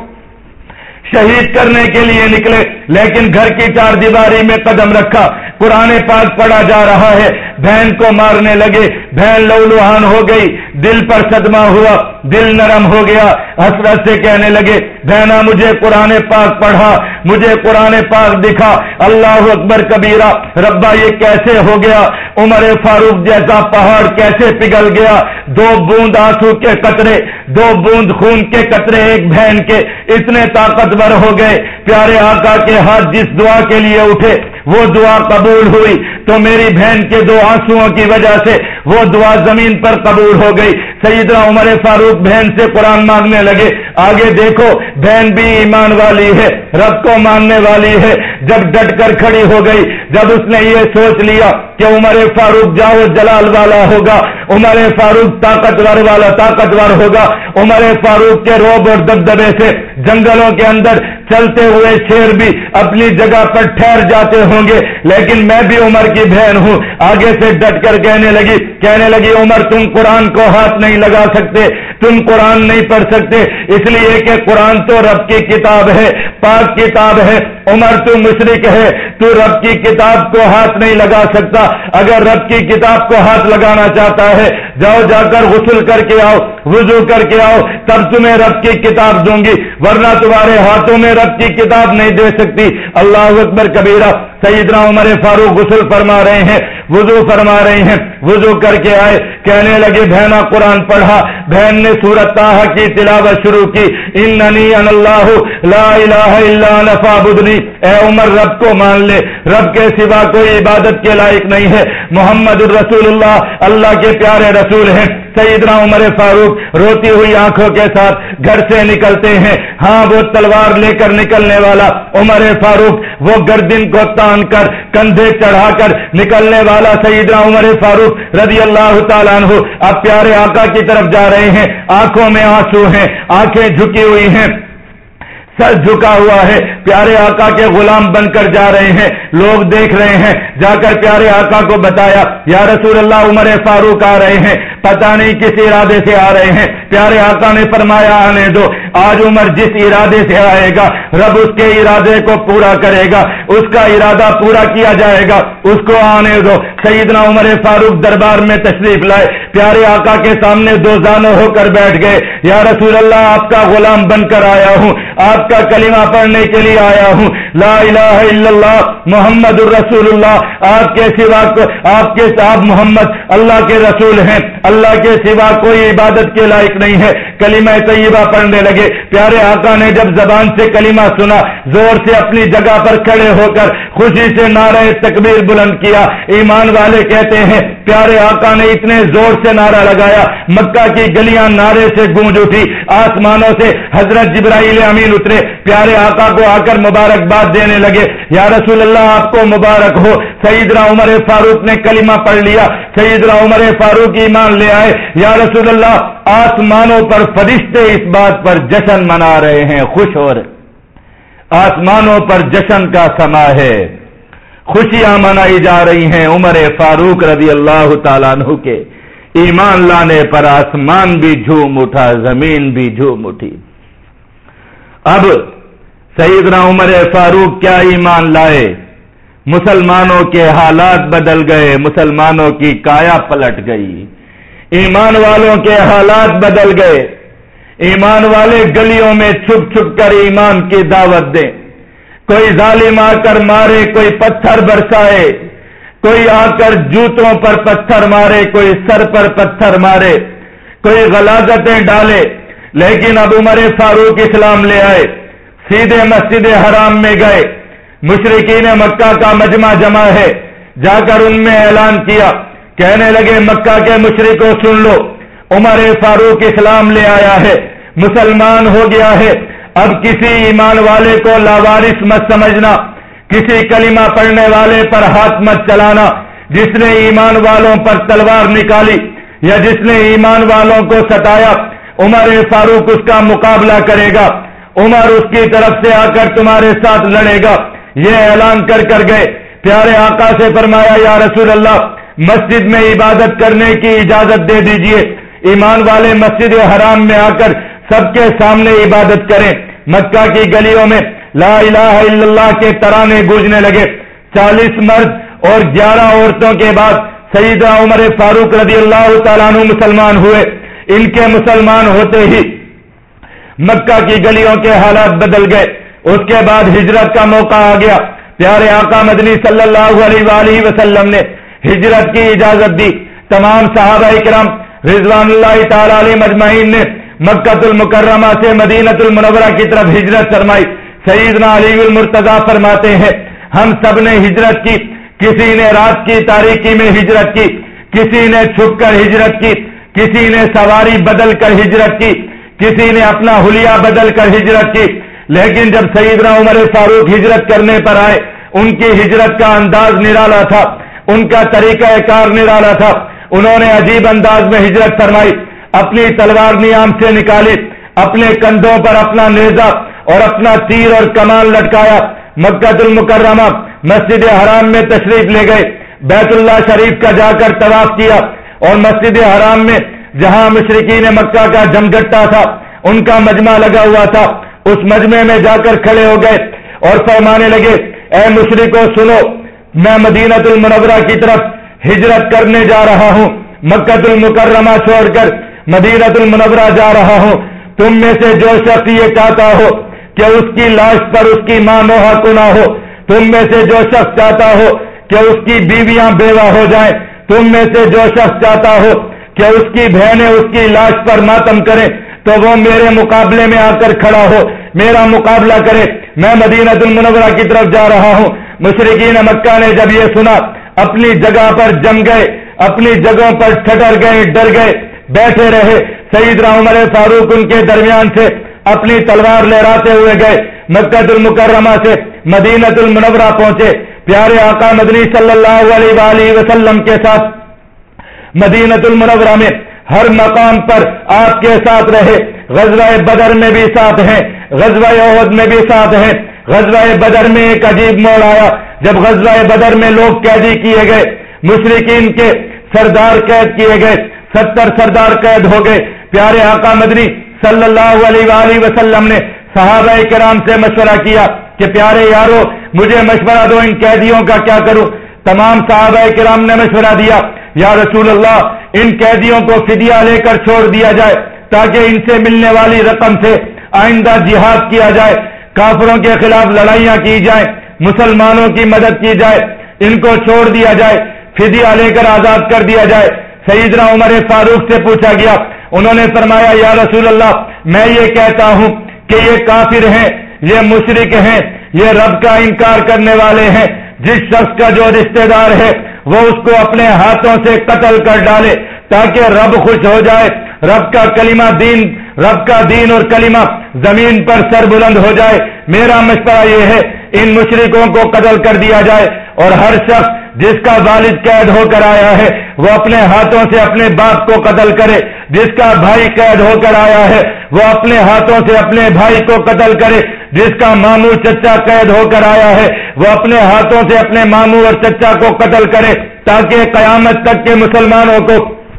شہید کرنے کے لیے نکلے، لیکن گھر کی چار دیواری میں قدم رکھا، قرآن پاک پڑھا جا رہا ہے، بہن کو مارنے لگے، بہن لولوہان ہو گئی، دل پر صدمہ ہوا، دل نرم ہو گیا، حسرت سے کہنے لگے بہنا مجھے قرآن پاک پڑھا، مجھے قرآن پاک دکھا۔ اللہ اکبر کبیرہ، ربا یہ کیسے ہو گیا؟ عمر فاروق جیسا پہاڑ کیسے پگھل گیا؟ دو بوند آنسو کے قطرے، دو بوند خون کے قطرے ایک بہن کے اتنے طاقتور ہو گئے۔ پیارے آقا کے ہاتھ جس دعا کے لیے اٹھے وہ دعا قبول ہوئی، تو میری بہن کے دو آنسوؤں کی وجہ سے وہ دعا زمین پر قبول ہو گئی۔ سیدنا عمر فاروق بہن سے قرآن مانگنے لگے۔ آگے دیکھو بہن بھی ایمان والی ہے، رب کو ماننے والی ہے، جب ڈٹ کر کھڑی ہو گئی، جب اس نے یہ سوچ لیا کہ عمر فاروق جاؤ جلال والا ہوگا، عمر فاروق طاقتور والا طاقتور ہوگا، عمر فاروق کے روب اور دبدبے سے جنگلوں کے اندر چلتے ہوئے شیر بھی اپنی جگہ پر ٹھہر جاتے ہوں گے، لیکن میں بھی عمر کی بہن ہوں۔ آگے سے ڈٹ کر کہنے لگی کہنے لگی عمر تم قرآن کو ہاتھ نہیں لگا سکتے، تم قرآن نہیں پڑھ سکتے، اس لیے کہ قرآن تو رب کی کتاب ہے، پاک کتاب ہے، عمر تو مشرک ہے، تو رب کی کتاب کو ہاتھ نہیں لگا سکتا، اگر رب کی کتاب کو ہاتھ لگانا چاہتا ہے جاؤ جا کر غسل کر کے آؤ، وضو کر کے آؤ، تب تمہیں رب کی کتاب دوں گی، ورنہ تمہارے ہاتھوں میں رب کی کتاب نہیں دے سکتی۔ اللہ اکبر کبیرہ۔ سیدنا عمر فاروق غسل فرما رہے ہیں، وضو فرما رہے ہیں، وضو کر کے آئے، کہنے لگے بہنا قرآن پڑھا، بہن نے سورۃ طٰہٰ کی تلاوت شروع کی، اننی انا اللہ لا الہ الا انا فاعبدنی، اے عمر رب کو مان لے، رب کے سوا کوئی عبادت کے لائق نہیں ہے، محمد الرسول اللہ اللہ کے پیارے رسول ہیں۔ سیدنا عمر فاروق روتی ہوئی آنکھوں کے ساتھ گھر سے نکلتے ہیں، ہاں وہ تلوار لے کر نکلنے والا عمر فاروق، وہ گردن کو تان کر کندھے چڑھا کر نکلنے والا سیدنا عمر فاروق رضی اللہ تعالیٰ عنہ اب پیارے آقا کی طرف جا رہے ہیں، آنکھوں میں آنسو ہیں، آنکھیں جھکی ہوئی ہیں، سر جھکا ہوا ہے، پیارے آقا کے غلام بن کر جا رہے ہیں، لوگ دیکھ رہے ہیں، جا کر پیارے آقا کو بتایا یا رسول اللہ عمر فاروق آ رہے ہیں، پتہ نہیں کس ارادے سے آ رہے ہیں۔ پیارے آقا نے فرمایا آنے دو، آج عمر جس ارادے سے آئے گا رب اس کے ارادے کو پورا کرے گا، اس کا ارادہ پورا کیا جائے گا، اس کو آنے دو۔ سیدنا عمر فاروق دربار میں تشریف لائے، پیارے آقا کے سامنے دو زانو ہو کر بیٹھ گئے، یا رسول اللہ آپ کا غلام بن کر آیا ہوں، آپ کا کلمہ پڑھنے کے لیے آیا ہوں، لا الہ الا اللہ محمد الرسول اللہ، آپ کے سوا آپ کے صاحب محمد اللہ کے رسول ہیں، اللہ کے سوا کوئی عبادت کے لائق نہیں ہے، کلمہ طیبہ پڑھنے لگے۔ پیارے آقا نے جب زبان سے کلمہ سنا زور سے اپنی جگہ پر کھڑے ہو کر خوشی سے نعرہ تکبیر بلند کیا۔ ایمان والے کہتے ہیں پیارے آقا نے اتنے زور سے نعرہ لگایا مکہ کی گلیاں نعرے سے گونج اٹھی، آسمانوں سے حضرت جبرائیل امین اترے، پیارے آقا کو آ کر مبارکباد دینے لگے، یا رسول اللہ آپ کو مبارک ہو۔ سیدنا عمر فاروق نے کلمہ پڑھ لیا، سیدنا عمر فاروق ایمان لے آئے، یا رسول اللہ آسمانوں پر فرشتے اس بات پر جشن منا رہے ہیں، خوش ہو رہے، آسمانوں پر جشن کا سما ہے، خوشیاں منائی جا رہی ہیں عمر فاروق رضی اللہ تعالیٰ عنہ کے ایمان لانے پر۔ آسمان بھی جھوم اٹھا، زمین بھی جھوم اٹھی۔ اب سیدنا عمر فاروق کیا ایمان لائے، مسلمانوں کے حالات بدل گئے، مسلمانوں کی کایا پلٹ گئی، ایمان والوں کے حالات بدل گئے، ایمان والے گلیوں میں چھپ چھپ کر ایمان کی دعوت دیں، کوئی ظالم آ کر مارے، کوئی پتھر برسائے، کوئی آ کر جوتوں پر پتھر مارے، کوئی سر پر پتھر مارے، کوئی غلاظتیں ڈالے، لیکن اب عمر فاروق اسلام لے آئے، سیدھے مسجد حرام میں گئے، مشرکین مکہ کا مجمع جمع ہے، جا کر ان میں اعلان کیا، کہنے لگے مکہ کے مشرکوں سن لو، عمر فاروق اسلام لے آیا ہے، مسلمان ہو گیا ہے، اب کسی ایمان والے کو لاوارث مت سمجھنا، کسی کلمہ پڑھنے والے پر ہاتھ مت چلانا، جس نے ایمان والوں پر تلوار نکالی یا جس نے ایمان والوں کو ستایا عمر فاروق اس کا مقابلہ کرے گا، عمر اس کی طرف سے آ کر تمہارے ساتھ لڑے گا، یہ اعلان کر کر گئے۔ پیارے آقا سے فرمایا یا رسول اللہ مسجد میں عبادت کرنے کی اجازت دے دیجئے، ایمان والے مسجد حرام میں آ کر سب کے سامنے عبادت کریں۔ مکہ کی گلیوں میں لا الہ الا اللہ کے ترانے گونجنے لگے، چالیس مرد اور گیارہ عورتوں کے بعد سیدنا عمر فاروق رضی اللہ تعالیٰ عنہ مسلمان ہوئے۔ ان کے مسلمان ہوتے ہی مکہ کی گلیوں کے حالات بدل گئے۔ اس کے بعد ہجرت کا موقع آ گیا، پیارے آقا مدنی صلی اللہ علیہ وآلہ وسلم نے ہجرت کی اجازت دی، تمام صحابہ اکرام رضوان اللہ تعالی علیہ مجمعین نے مکہ المکرمہ سے مدینہ المنورہ کی طرف ہجرت فرمائی۔ سیدنا علی المرتضیٰ فرماتے ہیں ہم سب نے ہجرت کی، کسی نے رات کی تاریکی میں ہجرت کی، کسی نے چھپ کر ہجرت کی، کسی نے سواری بدل کر ہجرت کی، کسی نے اپنا حلیہ بدل کر ہجرت کی، لیکن جب سیدنا عمر فاروق ہجرت کرنے پر آئے ان کی ہجرت کا انداز نرالا تھا، ان کا طریقہ کار نرالا تھا، انہوں نے عجیب انداز میں ہجرت فرمائی، اپنی تلوار نیام سے نکالی، اپنے کندھوں پر اپنا نیزہ اور اپنا تیر اور کمان لٹکایا، مکہ المکرمہ مسجد حرام میں تشریف لے گئے، بیت اللہ شریف کا جا کر طواف کیا، اور مسجد حرام میں جہاں مشرکین مکہ کا جمگٹا تھا، ان کا مجمع لگا ہوا تھا، اس مجمع میں جا کر کھڑے ہو گئے اور فرمانے لگے اے مشرکو سنو، میں مدینہ المنورہ کی طرف ہجرت کرنے جا رہا ہوں، مکہ المکرمہ چھوڑ کر مدینہ المنورہ جا رہا ہوں، تم میں سے جو شخص یہ چاہتا ہو کہ اس کی لاش پر اس کی ماں نوحہ کنا ہو، تم میں سے جو شخص چاہتا ہو کہ اس کی بیویاں بیوہ ہو جائیں، تم میں سے جو شخص چاہتا ہو کہ اس کی بہنیں اس کی لاش پر ماتم کریں، تو وہ میرے مقابلے میں آ کر کھڑا ہو، میرا مقابلہ کرے، میں مدینہ المنورہ کی طرف جا رہا ہوں۔ مشرکین مکہ نے جب یہ سنا اپنی جگہ پر جم گئے، اپنی جگہوں پر ٹھٹر گئے، ڈر گئے، بیٹھے رہے۔ سیدنا عمر فاروق ان کے درمیان سے اپنی تلوار لہراتے ہوئے گئے، مکہ المکرمہ سے مدینہ المنورہ پہنچے، پیارے آقا مدنی صلی اللہ علیہ وآلہ وسلم کے ساتھ مدینہ المنورہ میں ہر مقام پر آپ کے ساتھ رہے، غزوہ بدر میں بھی ساتھ ہیں، غزوہ احد میں بھی ساتھ ہیں۔ غزوہ بدر میں ایک عجیب موڑ آیا، جب غزوہ بدر میں لوگ قیدی کیے گئے، مشرکین کے سردار قید کیے گئے، ستر سردار قید ہو گئے۔ پیارے آقا مدنی صلی اللہ علیہ وآلہ وسلم نے صحابہ کرام سے مشورہ کیا کہ پیارے یارو مجھے مشورہ دو، ان قیدیوں کا کیا کروں؟ تمام صحابہ کرام نے مشورہ دیا یا رسول اللہ ان قیدیوں کو فدیہ لے کر چھوڑ دیا جائے تاکہ ان سے ملنے والی رقم سے آئندہ جہاد کیا جائے، کافروں کے خلاف لڑائیاں کی جائیں، مسلمانوں کی مدد کی جائے، ان کو چھوڑ دیا جائے، فدیہ لے کر آزاد کر دیا جائے۔ سیدنا عمر فاروق سے پوچھا گیا، انہوں نے فرمایا یا رسول اللہ میں یہ کہتا ہوں کہ یہ کافر ہیں، یہ مشرک ہیں، یہ رب کا انکار کرنے والے ہیں، جس شخص کا جو رشتہ دار ہے وہ اس کو اپنے ہاتھوں سے قتل کر ڈالے تاکہ رب خوش ہو جائے، رب کا کلمہ دین رب کا دین اور کلمہ زمین پر سر بلند ہو جائے۔ میرا مشورہ یہ ہے ان مشرکوں کو قتل کر دیا جائے، اور ہر شخص جس کا والد قید ہو کر آیا ہے وہ اپنے ہاتھوں سے اپنے باپ کو قتل کرے، جس کا بھائی قید ہو کر آیا ہے وہ اپنے ہاتھوں سے اپنے بھائی کو قتل کرے، جس کا ماموں چچا قید ہو کر آیا ہے وہ اپنے ہاتھوں سے اپنے ماموں اور چچا کو قتل کرے، تاکہ قیامت تک کے مسلمانوں کو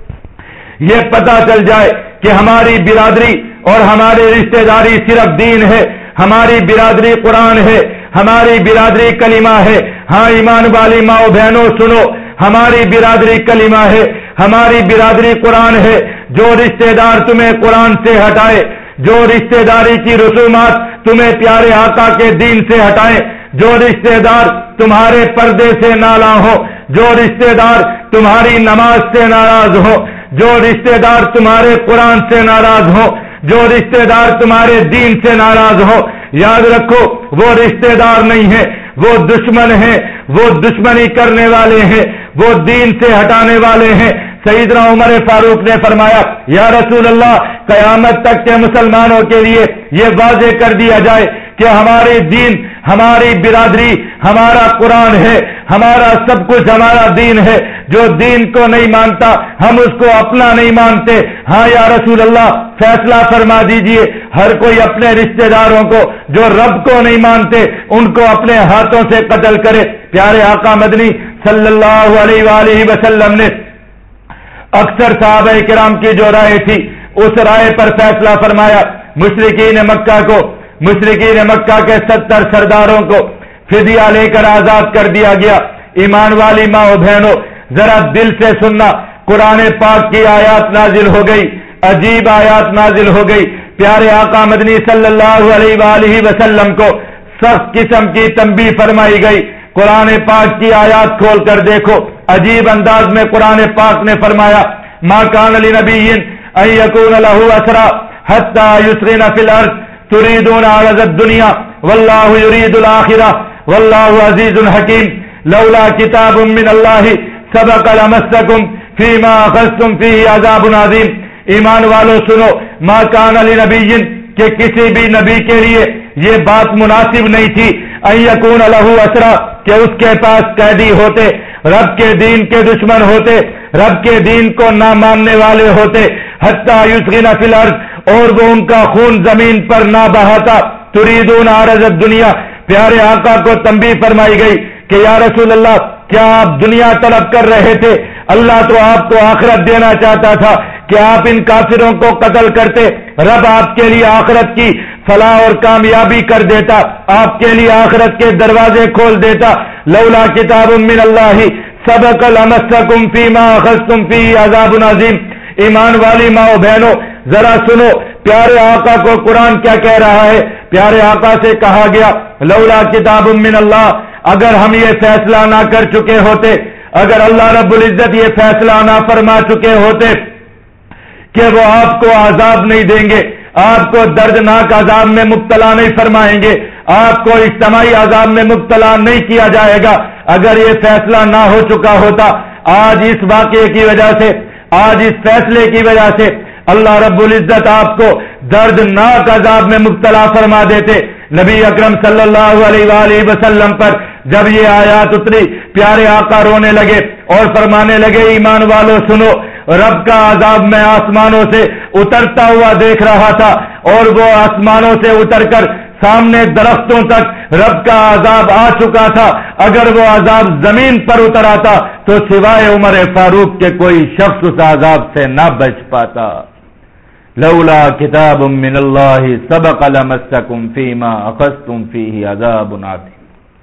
یہ پتہ چل جائے کہ ہماری برادری اور ہماری رشتہ داری صرف دین ہے، ہماری برادری قرآن ہے، ہماری برادری کلمہ ہے۔ ہاں ایمان والی ماں بہنوں سنو، ہماری برادری کلمہ ہے، ہماری برادری قرآن ہے۔ جو رشتہ دار تمہیں قرآن سے ہٹائے، جو رشتہ داری کی رسومات تمہیں پیارے آقا کے دین سے ہٹائیں، جو رشتہ دار تمہارے پردے سے نالاں ہو، جو رشتہ دار تمہاری نماز سے ناراض ہو، جو رشتہ دار تمہارے قرآن سے ناراض ہو، جو رشتہ دار تمہارے دین سے ناراض ہو، یاد رکھو وہ رشتہ دار نہیں ہے، وہ دشمن ہیں، وہ دشمنی کرنے والے ہیں، وہ دین سے ہٹانے والے ہیں۔ سیدنا عمر فاروق نے فرمایا یا رسول اللہ قیامت تک کے مسلمانوں کے لیے یہ واضح کر دیا جائے کہ ہمارے دین، ہماری برادری، ہمارا قرآن ہے، ہمارا سب کچھ ہمارا دین ہے۔ جو دین کو نہیں مانتا ہم اس کو اپنا نہیں مانتے۔ ہاں یا رسول اللہ فیصلہ فرما دیجئے، ہر کوئی اپنے رشتہ داروں کو جو رب کو نہیں مانتے ان کو اپنے ہاتھوں سے قتل کرے۔ پیارے آقا مدنی صلی اللہ علیہ وآلہ وسلم نے اکثر صحابہ کرام کی جو رائے تھی اس رائے پر فیصلہ فرمایا۔ مشرکین مکہ کو مشرکین مکہ کے ستر سرداروں کو فدیہ لے کر آزاد کر دیا گیا۔ ایمان والی ماں و بہنوں ذرا دل سے سننا، قرآن پاک کی آیات نازل ہو گئی، عجیب آیات نازل ہو گئی۔ پیارے آقا مدنی صلی اللہ علیہ وآلہ وسلم کو سخت قسم کی تنبیہ فرمائی گئی۔ قرآن پاک کی آیات کھول کر دیکھو، عجیب انداز میں قرآن پاک نے فرمایا ما کان لنبی ان یکون لہ اسرا حتی یسخن فی الارض تریدون عرض الدنیا واللہ یرید الآخرہ واللہ عزیز حکیم لولا کتاب من اللہ سبق لمسکم فیما اخذتم فیہ عذاب عظیم۔ ایمان والو سنو، ما کان لنبی کہ کسی بھی نبی کے لیے یہ بات مناسب نہیں تھی ان یکون لہ اسرا کہ اس کے پاس قیدی ہوتے، رب کے دین کے دشمن ہوتے، رب کے دین کو نہ ماننے والے ہوتے، حتی یسخن فی الارض اور وہ ان کا خون زمین پر نہ بہاتا، تریدون عرض الدنیا۔ پیارے آقا کو تنبیہ فرمائی گئی کہ یا رسول اللہ کیا آپ دنیا طلب کر رہے تھے؟ اللہ تو آپ کو آخرت دینا چاہتا تھا کہ آپ ان کافروں کو قتل کرتے، رب آپ کے لیے آخرت کی فلاح اور کامیابی کر دیتا، آپ کے لیے آخرت کے دروازے کھول دیتا. لولا کتاب من اللہ سبق لمسکم فیما اخذتم فیہ عذاب عظیم. ایمان والی ماؤ بہنوں ذرا سنو، پیارے آقا کو قرآن کیا کہہ رہا ہے. پیارے آقا سے کہا گیا لولا کتاب من اللہ، اگر ہم یہ فیصلہ نہ کر چکے ہوتے، اگر اللہ رب العزت یہ فیصلہ نہ فرما چکے ہوتے کہ وہ آپ کو عذاب نہیں دیں گے، آپ کو دردناک عذاب میں مبتلا نہیں فرمائیں گے، آپ کو اجتماعی عذاب میں مبتلا نہیں کیا جائے گا، اگر یہ فیصلہ نہ ہو چکا ہوتا، آج اس واقعے کی وجہ سے، آج اس فیصلے کی وجہ سے اللہ رب العزت آپ کو دردناک عذاب میں مبتلا فرما دیتے. نبی اکرم صلی اللہ علیہ وآلہ وسلم پر جب یہ آیات اتری، پیارے آقا رونے لگے اور فرمانے لگے ایمان والو سنو، رب کا عذاب میں آسمانوں سے اترتا ہوا دیکھ رہا تھا، اور وہ آسمانوں سے اتر کر سامنے درختوں تک رب کا عذاب آ چکا تھا. اگر وہ عذاب زمین پر اتر آتا تو سوائے عمر فاروق کے کوئی شخص اس عذاب سے نہ بچ پاتا. لولا کتاب من اللہ سبق لمسکم فیما اخذتم فیہ عذاب عظیم.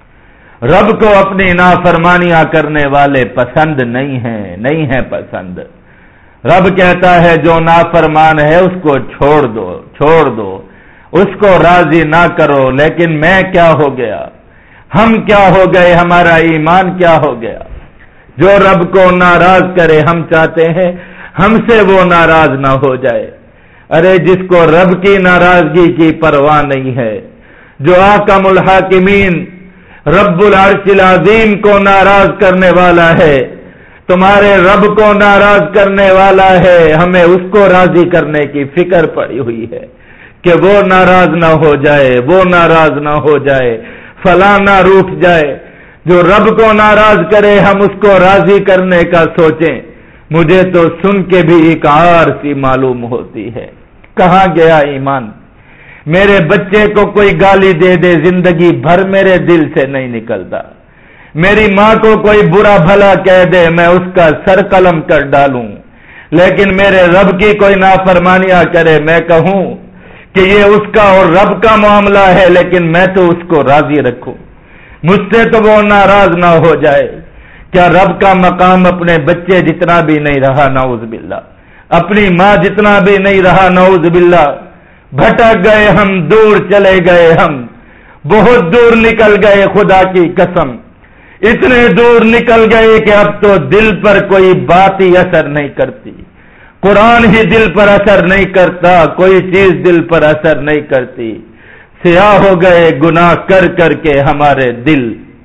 رب کو اپنی نافرمانیاں کرنے والے پسند نہیں ہیں، نہیں ہیں پسند. رب کہتا ہے جو نافرمان ہے اس کو چھوڑ دو، چھوڑ دو، اس کو راضی نہ کرو. لیکن میں کیا ہو گیا، ہم کیا ہو گئے، ہمارا ایمان کیا ہو گیا. جو رب کو ناراض کرے، ہم چاہتے ہیں ہم سے وہ ناراض نہ ہو جائے. ارے جس کو رب کی ناراضگی کی پرواہ نہیں ہے، جو احکم الحاکمین رب العرش العظیم کو ناراض کرنے والا ہے، تمہارے رب کو ناراض کرنے والا ہے، ہمیں اس کو راضی کرنے کی فکر پڑی ہوئی ہے کہ وہ ناراض نہ ہو جائے، وہ ناراض نہ ہو جائے، فلاں نہ روٹھ جائے. جو رب کو ناراض کرے ہم اس کو راضی کرنے کا سوچیں. مجھے تو سن کے بھی ایک عار سی معلوم ہوتی ہے. کہاں گیا ایمان؟ میرے بچے کو کوئی گالی دے دے زندگی بھر میرے دل سے نہیں نکلتا. میری ماں کو کوئی برا بھلا کہہ دے میں اس کا سر قلم کر ڈالوں، لیکن میرے رب کی کوئی نافرمانیاں کرے میں کہوں کہ یہ اس کا اور رب کا معاملہ ہے، لیکن میں تو اس کو راضی رکھوں، مجھ سے تو وہ ناراض نہ ہو جائے. کیا رب کا مقام اپنے بچے جتنا بھی نہیں رہا، نعوذ باللہ، اپنی ماں جتنا بھی نہیں رہا، نعوذ باللہ. بھٹک گئے ہم، دور چلے گئے ہم، بہت دور نکل گئے، خدا کی قسم اتنے دور نکل گئے کہ اب تو دل پر کوئی بات ہی اثر نہیں کرتی، قرآن ہی دل پر اثر نہیں کرتا، کوئی چیز دل پر اثر نہیں کرتی. سیاہ ہو گئے گناہ کر کر کے ہمارے دل.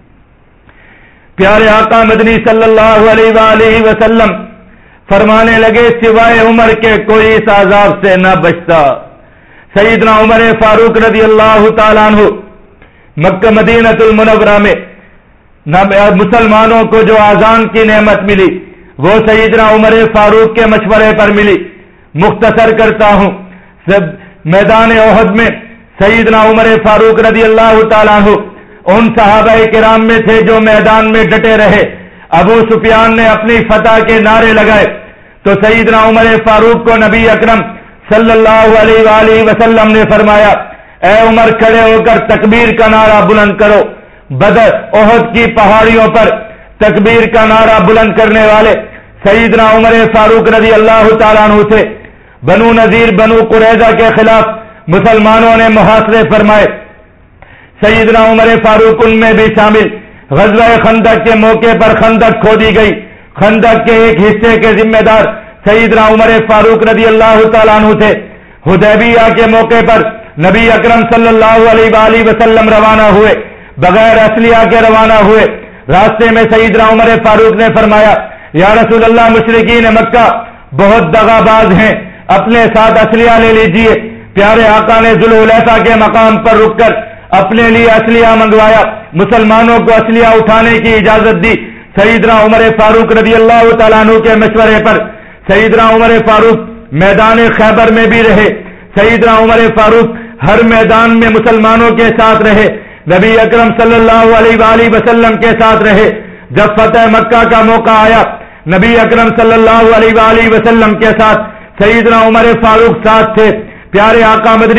پیارے آقا مدنی صلی اللہ علیہ وآلہ وسلم فرمانے لگے سوائے عمر کے کوئی اس عذاب سے نہ بچتا. سیدنا عمر فاروق رضی اللہ تعالیٰ عنہ مکہ مدینۃ المنورہ میں مسلمانوں کو جو اذان کی نعمت ملی وہ سیدنا عمر فاروق کے مشورے پر ملی. مختصر کرتا ہوں، میدان احد میں سیدنا عمر فاروق رضی اللہ تعالیٰ عنہ ان صحابہ کرام میں تھے جو میدان میں ڈٹے رہے. ابو سفیان نے اپنی فتح کے نعرے لگائے تو سیدنا عمر فاروق کو نبی اکرم صلی اللہ علیہ وآلہ وسلم نے فرمایا اے عمر کھڑے ہو کر تکبیر کا نعرہ بلند کرو. بدر احد کی پہاڑیوں پر تکبیر کا نعرہ بلند کرنے والے سیدنا عمر فاروق رضی اللہ تعالیٰ عنہ تھے. بنو نذیر بنو قریظہ کے خلاف مسلمانوں نے محاصرے فرمائے، سیدنا عمر فاروق ان میں بھی شامل. غزوہ خندق کے موقع پر خندق کھودی گئی، خندق کے ایک حصے کے ذمہ دار سیدنا عمر فاروق رضی اللہ تعالیٰ عنہ تھے. حدیبیہ کے موقع پر نبی اکرم صلی اللہ علیہ وآلہ وسلم روانہ ہوئے، بغیر اسلحہ کے روانہ ہوئے. راستے میں سیدنا عمر فاروق نے فرمایا یا رسول اللہ مشرکین مکہ بہت دغا باز ہیں، اپنے ساتھ اسلحہ لے لیجئے. پیارے آقا نے ذوالحلیفہ کے مقام پر رک کر اپنے لیے اسلحہ منگوایا، مسلمانوں کو اسلحہ اٹھانے کی اجازت دی. سیدنا عمر فاروق رضی اللہ تعالیٰ عنہ کے مشورے پر سیدنا عمر فاروق میدان خیبر میں بھی رہے. سیدنا عمر فاروق ہر میدان میں مسلمانوں کے ساتھ رہے، نبی اکرم صلی اللہ علیہ وآلہ وسلم کے ساتھ رہے. جب فتح مکہ کا موقع آیا نبی اکرم صلی اللہ علیہ وآلہ وسلم کے ساتھ سیدنا عمر فاروق ساتھ تھے. پیارے آقا مدنی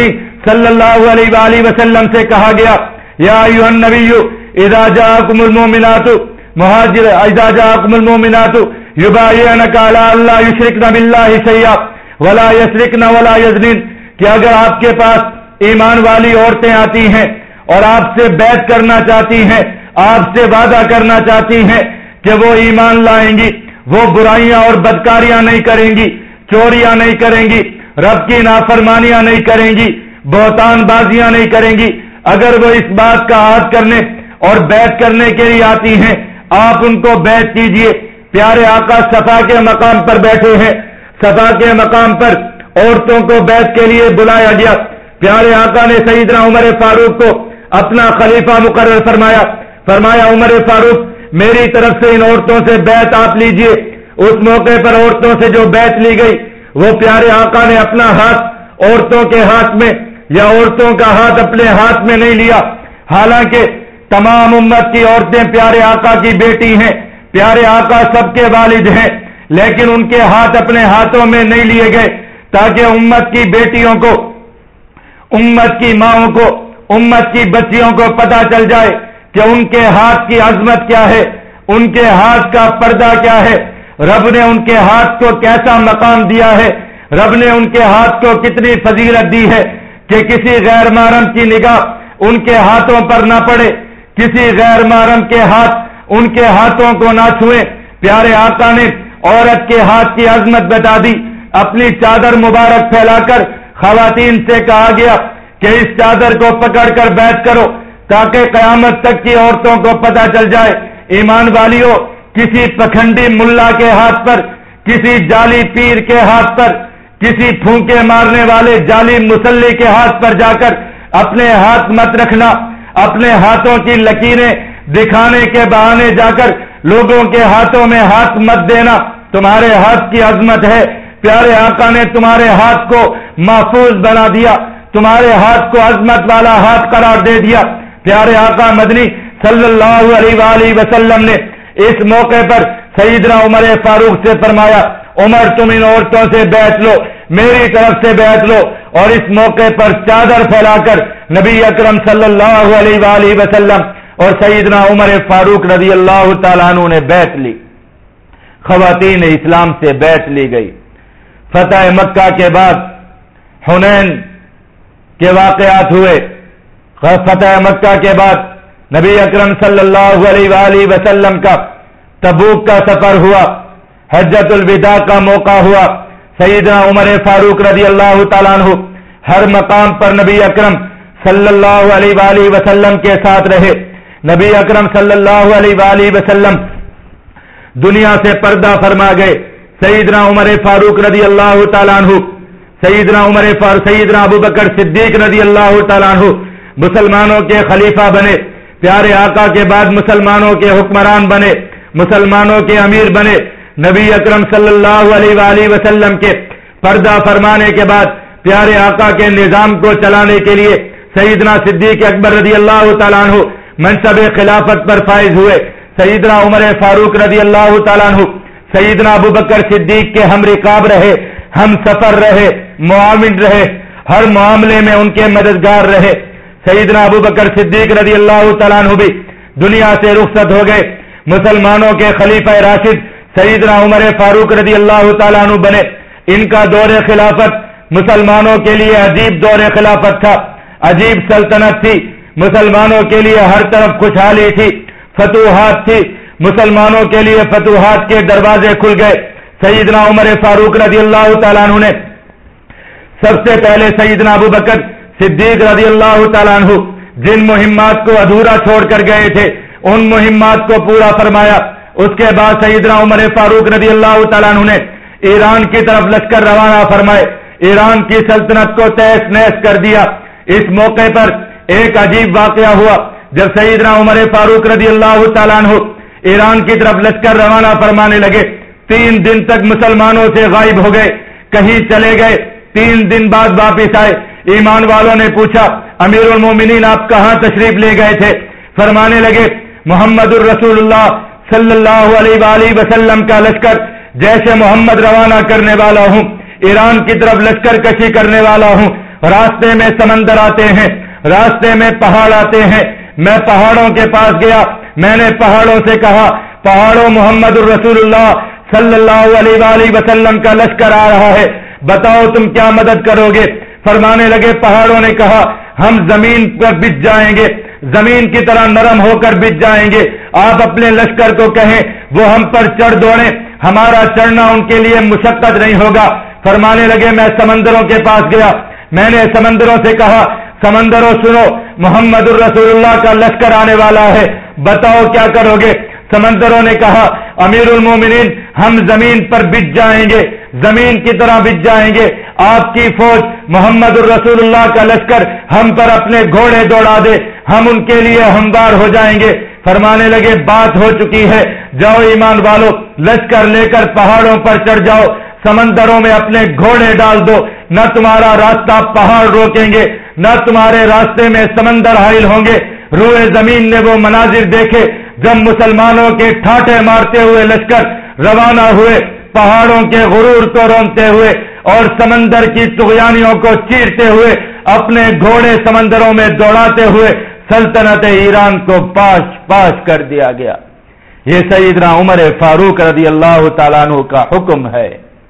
صلی اللہ علیہ وآلہ وسلم سے کہا گیا یا ایھا النبی اذا جاءکم المؤمنات مہاجر اذا جاءکم المؤمنات یبایعنک علی الا یشرکن باللہ شیئا ولا یسرقن ولا یزنین، کہ اگر آپ کے پاس ایمان والی عورتیں آتی ہیں اور آپ سے بیعت کرنا چاہتی ہیں، آپ سے وعدہ کرنا چاہتی ہیں کہ وہ ایمان لائیں گی، وہ برائیاں اور بدکاریاں نہیں کریں گی، چوریاں نہیں کریں گی، رب کی نافرمانیاں نہیں کریں گی، بہتان بازیاں نہیں کریں گی، اگر وہ اس بات کا عہد کرنے اور بیعت کرنے کے لیے آتی ہیں آپ ان کو بیعت کیجئے۔ پیارے آقا صفا کے مقام پر بیٹھے ہیں، صفا کے مقام پر عورتوں کو بیعت کے لیے بلایا گیا۔ پیارے آقا نے سیدنا عمر فاروق کو اپنا خلیفہ مقرر فرمایا، فرمایا عمر فاروق میری طرف سے ان عورتوں سے بیعت آپ لیجئے۔ اس موقع پر عورتوں سے جو بیعت لی گئی وہ پیارے آقا نے اپنا ہاتھ عورتوں کے ہاتھ میں یا عورتوں کا ہاتھ اپنے ہاتھ میں نہیں لیا، حالانکہ تمام امت کی عورتیں پیارے آقا کی بیٹی ہیں، پیارے آقا سب کے والد ہیں، لیکن ان کے ہاتھ اپنے ہاتھوں میں نہیں لیے گئے تاکہ امت کی بیٹیوں کو، امت کی ماؤں کو، امت کی بچیوں کو پتہ چل جائے کہ ان کے ہاتھ کی عظمت کیا ہے، ان کے ہاتھ کا پردہ کیا ہے، رب نے ان کے ہاتھ کو کیسا مقام دیا ہے، رب نے ان کے ہاتھ کو کتنی فضیلت دی ہے کہ کسی غیر محرم کی نگاہ ان کے ہاتھوں پر نہ پڑے، کسی غیر محرم کے ہاتھ ان کے ہاتھوں کو نہ چھوئے۔ پیارے آقا نے عورت کے ہاتھ کی عظمت بتا دی۔ اپنی چادر مبارک پھیلا کر خواتین سے کہا گیا کہ اس چادر کو پکڑ کر بیٹھ کرو تاکہ قیامت تک کی عورتوں کو پتہ چل جائے۔ ایمان والیوں، کسی پکھنڈی ملا کے ہاتھ پر، کسی جعلی پیر کے ہاتھ پر، کسی پھونکے مارنے والے جعلی مصلی کے ہاتھ پر جا کر اپنے ہاتھ مت رکھنا، اپنے ہاتھوں کی لکیریں دکھانے کے بہانے جا کر لوگوں کے ہاتھوں میں ہاتھ مت دینا، تمہارے ہاتھ کی عظمت ہے، پیارے آقا نے تمہارے ہاتھ کو محفوظ بنا دیا، تمہارے ہاتھ کو عظمت والا ہاتھ قرار دے دیا۔ پیارے آقا مدنی صلی اللہ علیہ وآلہ وسلم نے اس موقع پر سیدنا عمر فاروق سے فرمایا عمر تم ان عورتوں سے بیعت لو، میری طرف سے بیعت لو، اور اس موقع پر چادر پھیلا کر نبی اکرم صلی اللہ علیہ وآلہ وسلم اور سیدنا عمر فاروق رضی اللہ تعالیٰ عنہ نے بیعت لی، خواتین اسلام سے بیعت لی گئی۔ فتح مکہ کے بعد حنین کے واقعات ہوئے، فتح مکہ کے بعد نبی اکرم صلی اللہ علیہ وآلہ وسلم کا تبوک کا سفر ہوا، حجۃ الوداع کا موقع ہوا، سیدنا عمر فاروق رضی اللہ تعالیٰ عنہ ہر مقام پر نبی اکرم صلی اللہ علیہ وآلہ وسلم کے ساتھ رہے۔ نبی اکرم صلی اللہ علیہ وآلہ وسلم دنیا سے پردہ فرما گئے۔ سیدنا عمر فاروق رضی اللہ تعالیٰ عنہ، سیدنا عمر فاروق سیدنا ابو بکر صدیق رضی اللہ تعالیٰ عنہ مسلمانوں کے خلیفہ بنے، پیارے آقا کے بعد مسلمانوں کے حکمران بنے، مسلمانوں کے امیر بنے۔ نبی اکرم صلی اللہ علیہ وآلہ وسلم کے پردہ فرمانے کے بعد پیارے آقا کے نظام کو چلانے کے لیے سیدنا صدیق اکبر رضی اللہ تعالیٰ عنہ منصب خلافت پر فائز ہوئے۔ سیدنا عمر فاروق رضی اللہ تعالیٰ عنہ سیدنا ابو بکر صدیق کے ہم رکاب رہے، ہم سفر رہے، معاون رہے، ہر معاملے میں ان کے مددگار رہے۔ سیدنا ابو بکر صدیق رضی اللہ تعالیٰ عنہ بھی دنیا سے رخصت ہو گئے۔ مسلمانوں کے خلیفہ راشد سیدنا عمر فاروق رضی اللہ تعالیٰ عنہ بنے۔ ان کا دور خلافت مسلمانوں کے لیے عجیب دور خلافت تھا، عجیب سلطنت تھی، مسلمانوں کے لیے ہر طرف خوشحالی تھی، فتوحات تھی، مسلمانوں کے لیے فتوحات کے دروازے کھل گئے۔ سیدنا عمر فاروق رضی اللہ تعالیٰ عنہ نے سب سے پہلے سیدنا ابو بکر صدیق رضی اللہ تعالیٰ عنہ جن مہمات کو ادھورا چھوڑ کر گئے تھے ان مہمات کو پورا فرمایا۔ اس کے بعد سیدنا عمر فاروق رضی اللہ تعالیٰ عنہ نے ایران کی طرف لشکر روانہ فرمائے، ایران کی سلطنت کو تہس نہس کر دیا۔ اس موقع پر ایک عجیب واقعہ ہوا، جب سیدنا عمر فاروق رضی اللہ تعالیٰ عنہ ایران کی طرف لشکر روانہ فرمانے لگے، تین دن تک مسلمانوں سے غائب ہو گئے، کہیں چلے گئے، تین دن بعد واپس آئے۔ ایمان والوں نے پوچھا امیر المومنین آپ کہاں تشریف لے گئے تھے؟ فرمانے لگے محمد الرسول اللہ صلی اللہ علیہ وآلہ وسلم کا لشکر جیسے محمد روانہ کرنے والا ہوں، ایران کی طرف لشکر کشی کرنے والا ہوں، راستے میں سمندر آتے ہیں، راستے میں پہاڑ آتے ہیں۔ میں پہاڑوں کے پاس گیا، میں نے پہاڑوں سے کہا، پہاڑوں محمد الرسول اللہ صلی اللہ علیہ وآلہ وسلم کا لشکر آ رہا ہے، بتاؤ تم کیا مدد کرو گے؟ فرمانے لگے، پہاڑوں نے کہا ہم زمین پر بچ جائیں گے، زمین کی طرح نرم ہو کر بچ جائیں گے، آپ اپنے لشکر کو کہیں وہ ہم پر چڑھ دوڑیں، ہمارا چڑھنا ان کے لیے مشقت نہیں ہوگا۔ فرمانے لگے، میں سمندروں کے پاس گیا، میں نے سمندروں سے کہا، سمندروں سنو، محمد الرسول اللہ کا لشکر آنے والا ہے، بتاؤ کیا کرو گے؟ سمندروں نے کہا، امیر المومنین ہم زمین پر بچ جائیں گے، زمین کی طرح بچ جائیں گے، آپ کی فوج محمد الرسول اللہ کا لشکر ہم پر اپنے گھوڑے دوڑا دے، ہم ان کے لیے ہموار ہو جائیں گے۔ فرمانے لگے، بات ہو چکی ہے، جاؤ ایمان والو، لشکر لے کر پہاڑوں پر چڑھ جاؤ، سمندروں میں اپنے گھوڑے ڈال دو، نہ تمہارا راستہ پہاڑ روکیں گے، نہ تمہارے راستے میں سمندر حائل ہوں گے۔ روئے زمین نے وہ مناظر دیکھے جب مسلمانوں کے ٹھاٹھے مارتے ہوئے لشکر روانہ ہوئے، پہاڑوں کے غرور کو رونتے ہوئے اور سمندر کی طغیانیوں کو چیرتے ہوئے، اپنے گھوڑے سمندروں میں دوڑاتے ہوئے سلطنت ایران کو پاش پاش کر دیا گیا۔ یہ سیدنا عمر فاروق رضی اللہ تعالیٰ عنہ کا حکم ہے،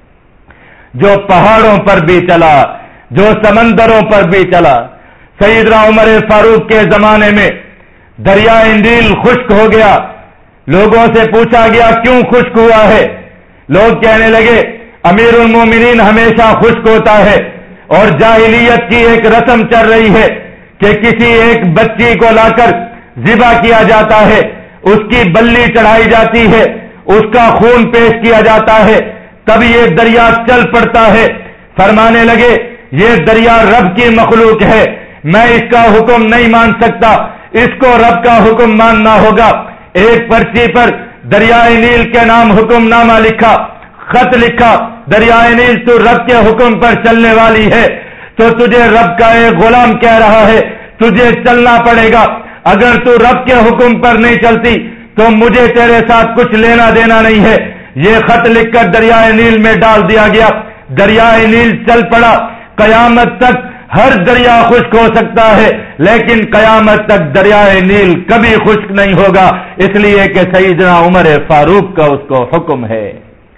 جو پہاڑوں پر بھی چلا، جو سمندروں پر بھی چلا۔ سیدنا عمر فاروق کے زمانے میں دریائے نیل خشک ہو گیا، لوگوں سے پوچھا گیا کیوں خشک ہوا ہے؟ لوگ کہنے لگے امیر المومنین ہمیشہ خشک ہوتا ہے، اور جاہلیت کی ایک رسم چل رہی ہے کہ کسی ایک بچی کو لا کر ذبح کیا جاتا ہے، اس کی بلی چڑھائی جاتی ہے، اس کا خون پیش کیا جاتا ہے، تب یہ دریا چل پڑتا ہے۔ فرمانے لگے یہ دریا رب کی مخلوق ہے، میں اس کا حکم نہیں مان سکتا، اس کو رب کا حکم ماننا ہوگا۔ ایک پرچی پر دریائے نیل کے نام حکم نامہ لکھا، خط لکھا، دریائے نیل تو رب کے حکم پر چلنے والی ہے، تو تجھے رب کا ایک غلام کہہ رہا ہے، تجھے چلنا پڑے گا، اگر تو رب کے حکم پر نہیں چلتی تو مجھے تیرے ساتھ کچھ لینا دینا نہیں ہے۔ یہ خط لکھ کر دریائے نیل میں ڈال دیا گیا، دریائے نیل چل پڑا۔ قیامت تک ہر دریا خشک ہو سکتا ہے، لیکن قیامت تک دریائے نیل کبھی خشک نہیں ہوگا، اس لیے کہ سیدنا عمر فاروق کا اس کو حکم ہے،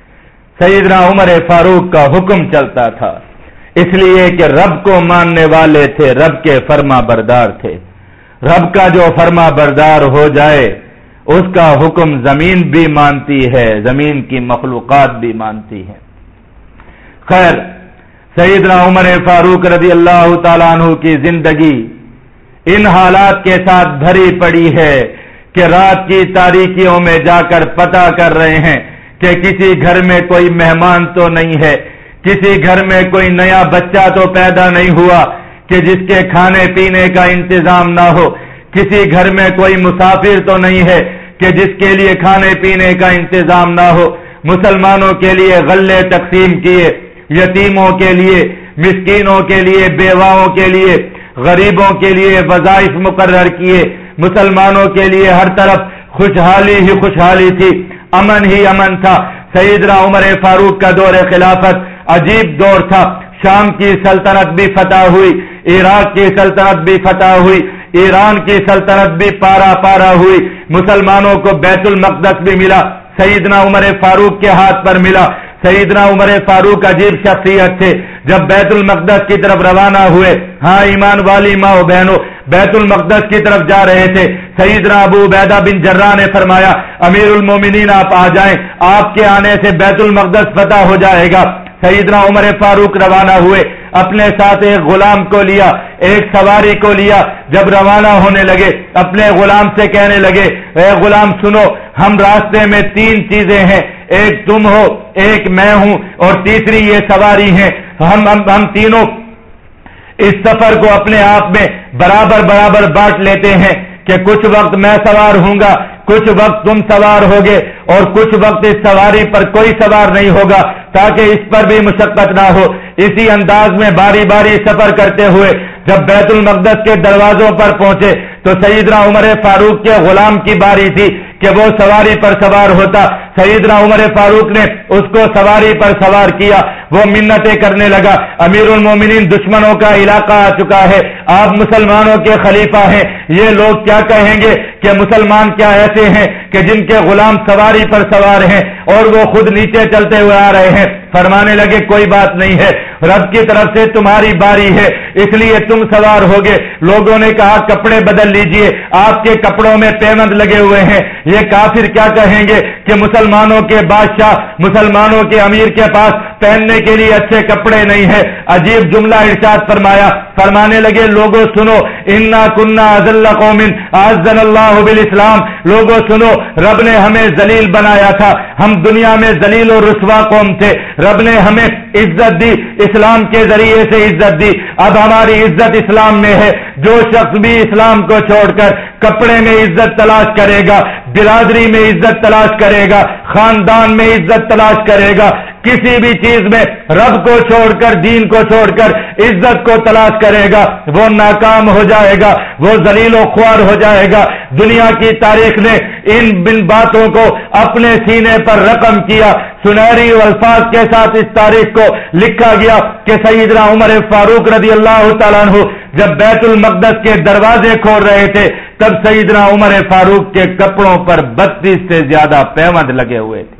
سیدنا عمر فاروق کا حکم چلتا تھا، اس لیے کہ رب کو ماننے والے تھے، رب کے فرما بردار تھے۔ رب کا جو فرما بردار ہو جائے اس کا حکم زمین بھی مانتی ہے، زمین کی مخلوقات بھی مانتی ہے۔ خیر، سیدنا عمر فاروق رضی اللہ تعالیٰ عنہ کی زندگی ان حالات کے ساتھ بھری پڑی ہے کہ رات کی تاریکیوں میں جا کر پتہ کر رہے ہیں کہ کسی گھر میں کوئی مہمان تو نہیں ہے، کسی گھر میں کوئی نیا بچہ تو پیدا نہیں ہوا کہ جس کے کھانے پینے کا انتظام نہ ہو، کسی گھر میں کوئی مسافر تو نہیں ہے کہ جس کے لیے کھانے پینے کا انتظام نہ ہو۔ مسلمانوں کے لیے غلے تقسیم کیے، یتیموں کے لیے، مسکینوں کے لیے، بیواؤں کے لیے، غریبوں کے لیے وظائف مقرر کیے۔ مسلمانوں کے لیے ہر طرف خوشحالی ہی خوشحالی تھی، امن ہی امن تھا۔ سیدنا عمر فاروق کا دور خلافت عجیب دور تھا، شام کی سلطنت بھی فتح ہوئی، عراق کی سلطنت بھی فتح ہوئی، ایران کی سلطنت بھی پارا پارا ہوئی، مسلمانوں کو بیت المقدس بھی ملا، سیدنا عمر فاروق کے ہاتھ پر ملا۔ سیدنا عمر فاروق عجیب شخصیت تھے، جب بیت المقدس کی طرف روانہ ہوئے، ہاں ایمان والی ماں و بہنوں، بیت المقدس کی طرف جا رہے تھے، سیدنا ابو عبیدہ بن جراح نے فرمایا امیر المومنین آپ آ جائیں، آپ کے آنے سے بیت المقدس فتح ہو جائے گا۔ سیدنا عمر فاروق روانہ ہوئے، اپنے ساتھ ایک غلام کو لیا، ایک سواری کو لیا، جب روانہ ہونے لگے اپنے غلام سے کہنے لگے اے غلام سنو، ہم راستے میں تین چیزیں ہیں، ایک تم ہو، ایک میں ہوں اور تیسری یہ سواری ہے، ہم ہم, ہم تینوں اس سفر کو اپنے آپ میں برابر برابر بانٹ لیتے ہیں کہ کچھ وقت میں سوار ہوں گا، کچھ وقت تم سوار ہوگے اور کچھ وقت اس سواری پر کوئی سوار نہیں ہوگا تاکہ اس پر بھی مشقت نہ ہو۔ اسی انداز میں باری باری سفر کرتے ہوئے جب بیت المقدس کے دروازوں پر پہنچے تو سیدنا عمر فاروق کے غلام کی باری تھی کہ وہ سواری پر سوار ہوتا. سیدنا عمر فاروق نے اس کو سواری پر سوار کیا. وہ منتیں کرنے لگا, امیر المومنین دشمنوں کا علاقہ آ چکا ہے, آپ مسلمانوں کے خلیفہ ہیں, یہ لوگ کیا کہیں گے کہ مسلمان کیا ایسے ہیں کہ جن کے غلام سواری پر سوار ہیں اور وہ خود نیچے چلتے ہوئے آ رہے ہیں. فرمانے لگے کوئی بات نہیں ہے, رب کی طرف سے تمہاری باری ہے اس لیے تم سوار ہوگے. لوگوں نے کہا کپڑے بدل لیجئے, آپ کے کپڑوں میں پیوند لگے ہوئے ہیں. یہ کافر کیا کہیں گے کہ مسلمانوں کے بادشاہ, مسلمانوں کے امیر کے پاس پہننے کے لیے اچھے کپڑے نہیں ہیں. عجیب جملہ ارشاد فرمایا, فرمانے لگے لوگوں سنو, انا کننا اذل قوم اعزنا اللہ بالاسلام. لوگوں سنو, رب نے ہمیں ذلیل بنایا تھا, ہم دنیا میں ذلیل و رسوا قوم تھے, رب نے ہمیں عزت دی, اسلام کے ذریعے سے عزت دی. اب ہماری عزت اسلام میں ہے. جو شخص بھی اسلام کو چھوڑ کر کپڑے میں عزت تلاش کرے گا, برادری میں عزت تلاش کرے گا, خاندان میں عزت تلاش کرے گا, کسی بھی چیز میں رب کو چھوڑ کر, دین کو چھوڑ کر عزت کو تلاش کرے گا, وہ ناکام ہو جائے گا, وہ ذلیل و خوار ہو جائے گا. دنیا کی تاریخ نے ان بن باتوں کو اپنے سینے پر رقم کیا. سنہری الفاظ کے ساتھ اس تاریخ کو لکھا گیا کہ سیدنا عمر فاروق رضی اللہ تعالیٰ عنہ جب بیت المقدس کے دروازے کھول رہے تھے تب سیدنا عمر فاروق کے کپڑوں پر بتیس سے زیادہ پیوند لگے ہوئے تھے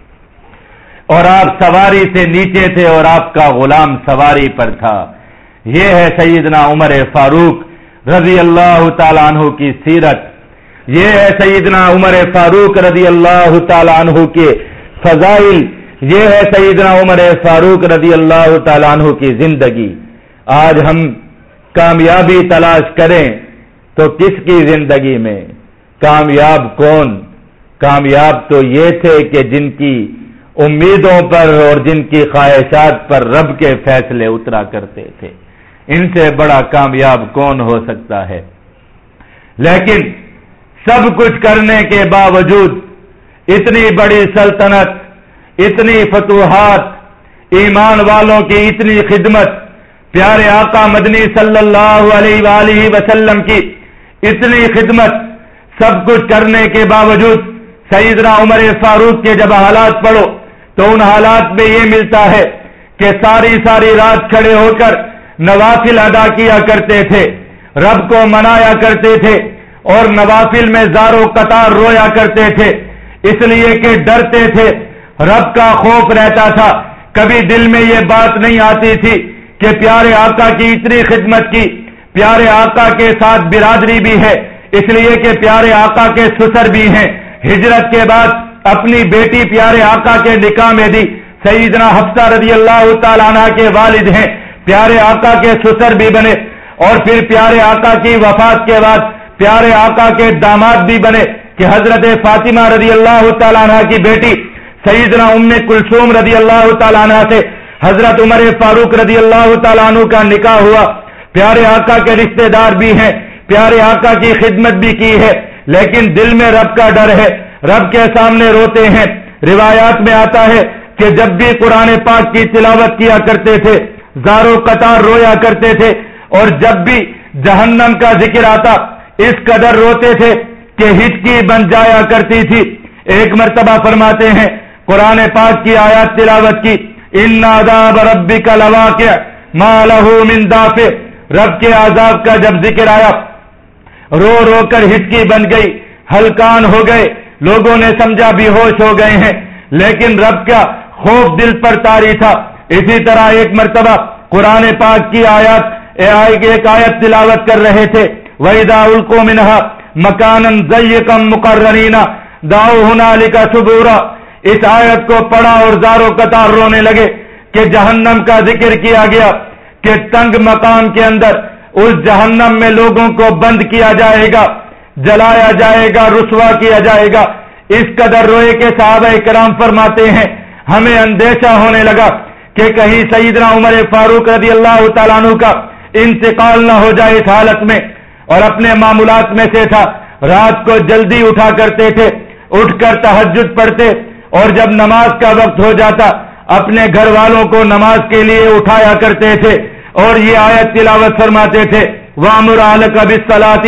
اور آپ سواری سے نیچے تھے اور آپ کا غلام سواری پر تھا. یہ ہے سیدنا عمر فاروق رضی اللہ تعالیٰ عنہ کی سیرت. یہ ہے سیدنا عمر فاروق رضی اللہ تعالیٰ عنہ کے فضائل. یہ ہے سیدنا عمر فاروق رضی اللہ تعالیٰ عنہ کی زندگی. آج ہم کامیابی تلاش کریں تو کس کی زندگی میں؟ کامیاب کون؟ کامیاب تو یہ تھے کہ جن کی امیدوں پر اور جن کی خواہشات پر رب کے فیصلے اترا کرتے تھے. ان سے بڑا کامیاب کون ہو سکتا ہے؟ لیکن سب کچھ کرنے کے باوجود اتنی بڑی سلطنت, اتنی فتوحات, ایمان والوں کی اتنی خدمت, پیارے آقا مدنی صلی اللہ علیہ وآلہ وسلم کی اتنی خدمت, سب کچھ کرنے کے باوجود سیدنا عمر فاروق کے جب حالات پڑھو تو ان حالات میں یہ ملتا ہے کہ ساری ساری رات کھڑے ہو کر نوافل ادا کیا کرتے تھے, رب کو منایا کرتے تھے اور نوافل میں زار و قطار رویا کرتے تھے, اس لیے کہ ڈرتے تھے, رب کا خوف رہتا تھا. کبھی دل میں یہ بات نہیں آتی تھی کہ پیارے آقا کی اتنی خدمت کی, پیارے آقا کے ساتھ برادری بھی ہے, اس لیے کہ پیارے آقا کے سسر بھی ہیں, ہجرت کے بعد اپنی بیٹی پیارے آقا کے نکاح میں دی. سیدنا حفصہ رضی اللہ تعالیٰ عنہ کے والد ہیں, پیارے آقا کے سسر بھی بنے, اور پھر پیارے آقا کی وفات کے بعد پیارے آقا کے داماد بھی بنے کہ حضرت فاطمہ رضی اللہ تعالیٰ عنہ کی بیٹی سیدنا ام کلثوم رضی اللہ تعالیٰ عنہ سے حضرت عمر فاروق رضی اللہ تعالیٰ عنہ کا نکاح ہوا. پیارے آقا کے رشتہ دار بھی ہیں, پیارے آقا کی خدمت بھی کی ہے, لیکن دل میں رب کا ڈر ہے, رب کے سامنے روتے ہیں. روایات میں آتا ہے کہ جب بھی قرآن پاک کی تلاوت کیا کرتے تھے زار و قطار رویا کرتے تھے, اور جب بھی جہنم کا ذکر آتا اس قدر روتے تھے کہ ہچکی بن جایا کرتی تھی. ایک مرتبہ فرماتے ہیں قرآن پاک کی آیات تلاوت کی, ان عذاب ربک لواقع ما لہ من دافع. رب کے عذاب کا جب ذکر آیا رو رو کر ہچکی بن گئی, ہلکان ہو گئے, لوگوں نے سمجھا بے ہوش ہو گئے ہیں, لیکن رب کا خوف دل پر طاری تھا. اسی طرح ایک مرتبہ قرآن پاک کی آیات ایک آیت تلاوت کر رہے تھے, وَإِذَا أُلْقُوا مِنْهَا مَكَانًا ضَيِّقًا مُقَرَّنِينَ دَعَوْا هُنَالِكَ ثُبُورًا. اس آیت کو پڑھا اور زار و قطار رونے لگے کہ جہنم کا ذکر کیا گیا کہ تنگ مقام کے اندر اس جہنم میں لوگوں کو بند کیا جائے گا, جلایا جائے گا, رسوا کیا جائے گا. اس قدر روئے کہ صحابہ کرام فرماتے ہیں ہمیں اندیشہ ہونے لگا کہ کہیں سیدنا عمر فاروق رضی اللہ تعالیٰ عنہ کا انتقال نہ ہو جائے اس حالت میں. اور اپنے معمولات میں سے تھا رات کو جلدی اٹھا کرتے تھے, اٹھ کر تہجد پڑھتے, اور جب نماز کا وقت ہو جاتا اپنے گھر والوں کو نماز کے لیے اٹھایا کرتے تھے اور یہ آیت تلاوت فرماتے تھے, وَأْمُرْ أَهْلَكَ بِالصَّلَاةِ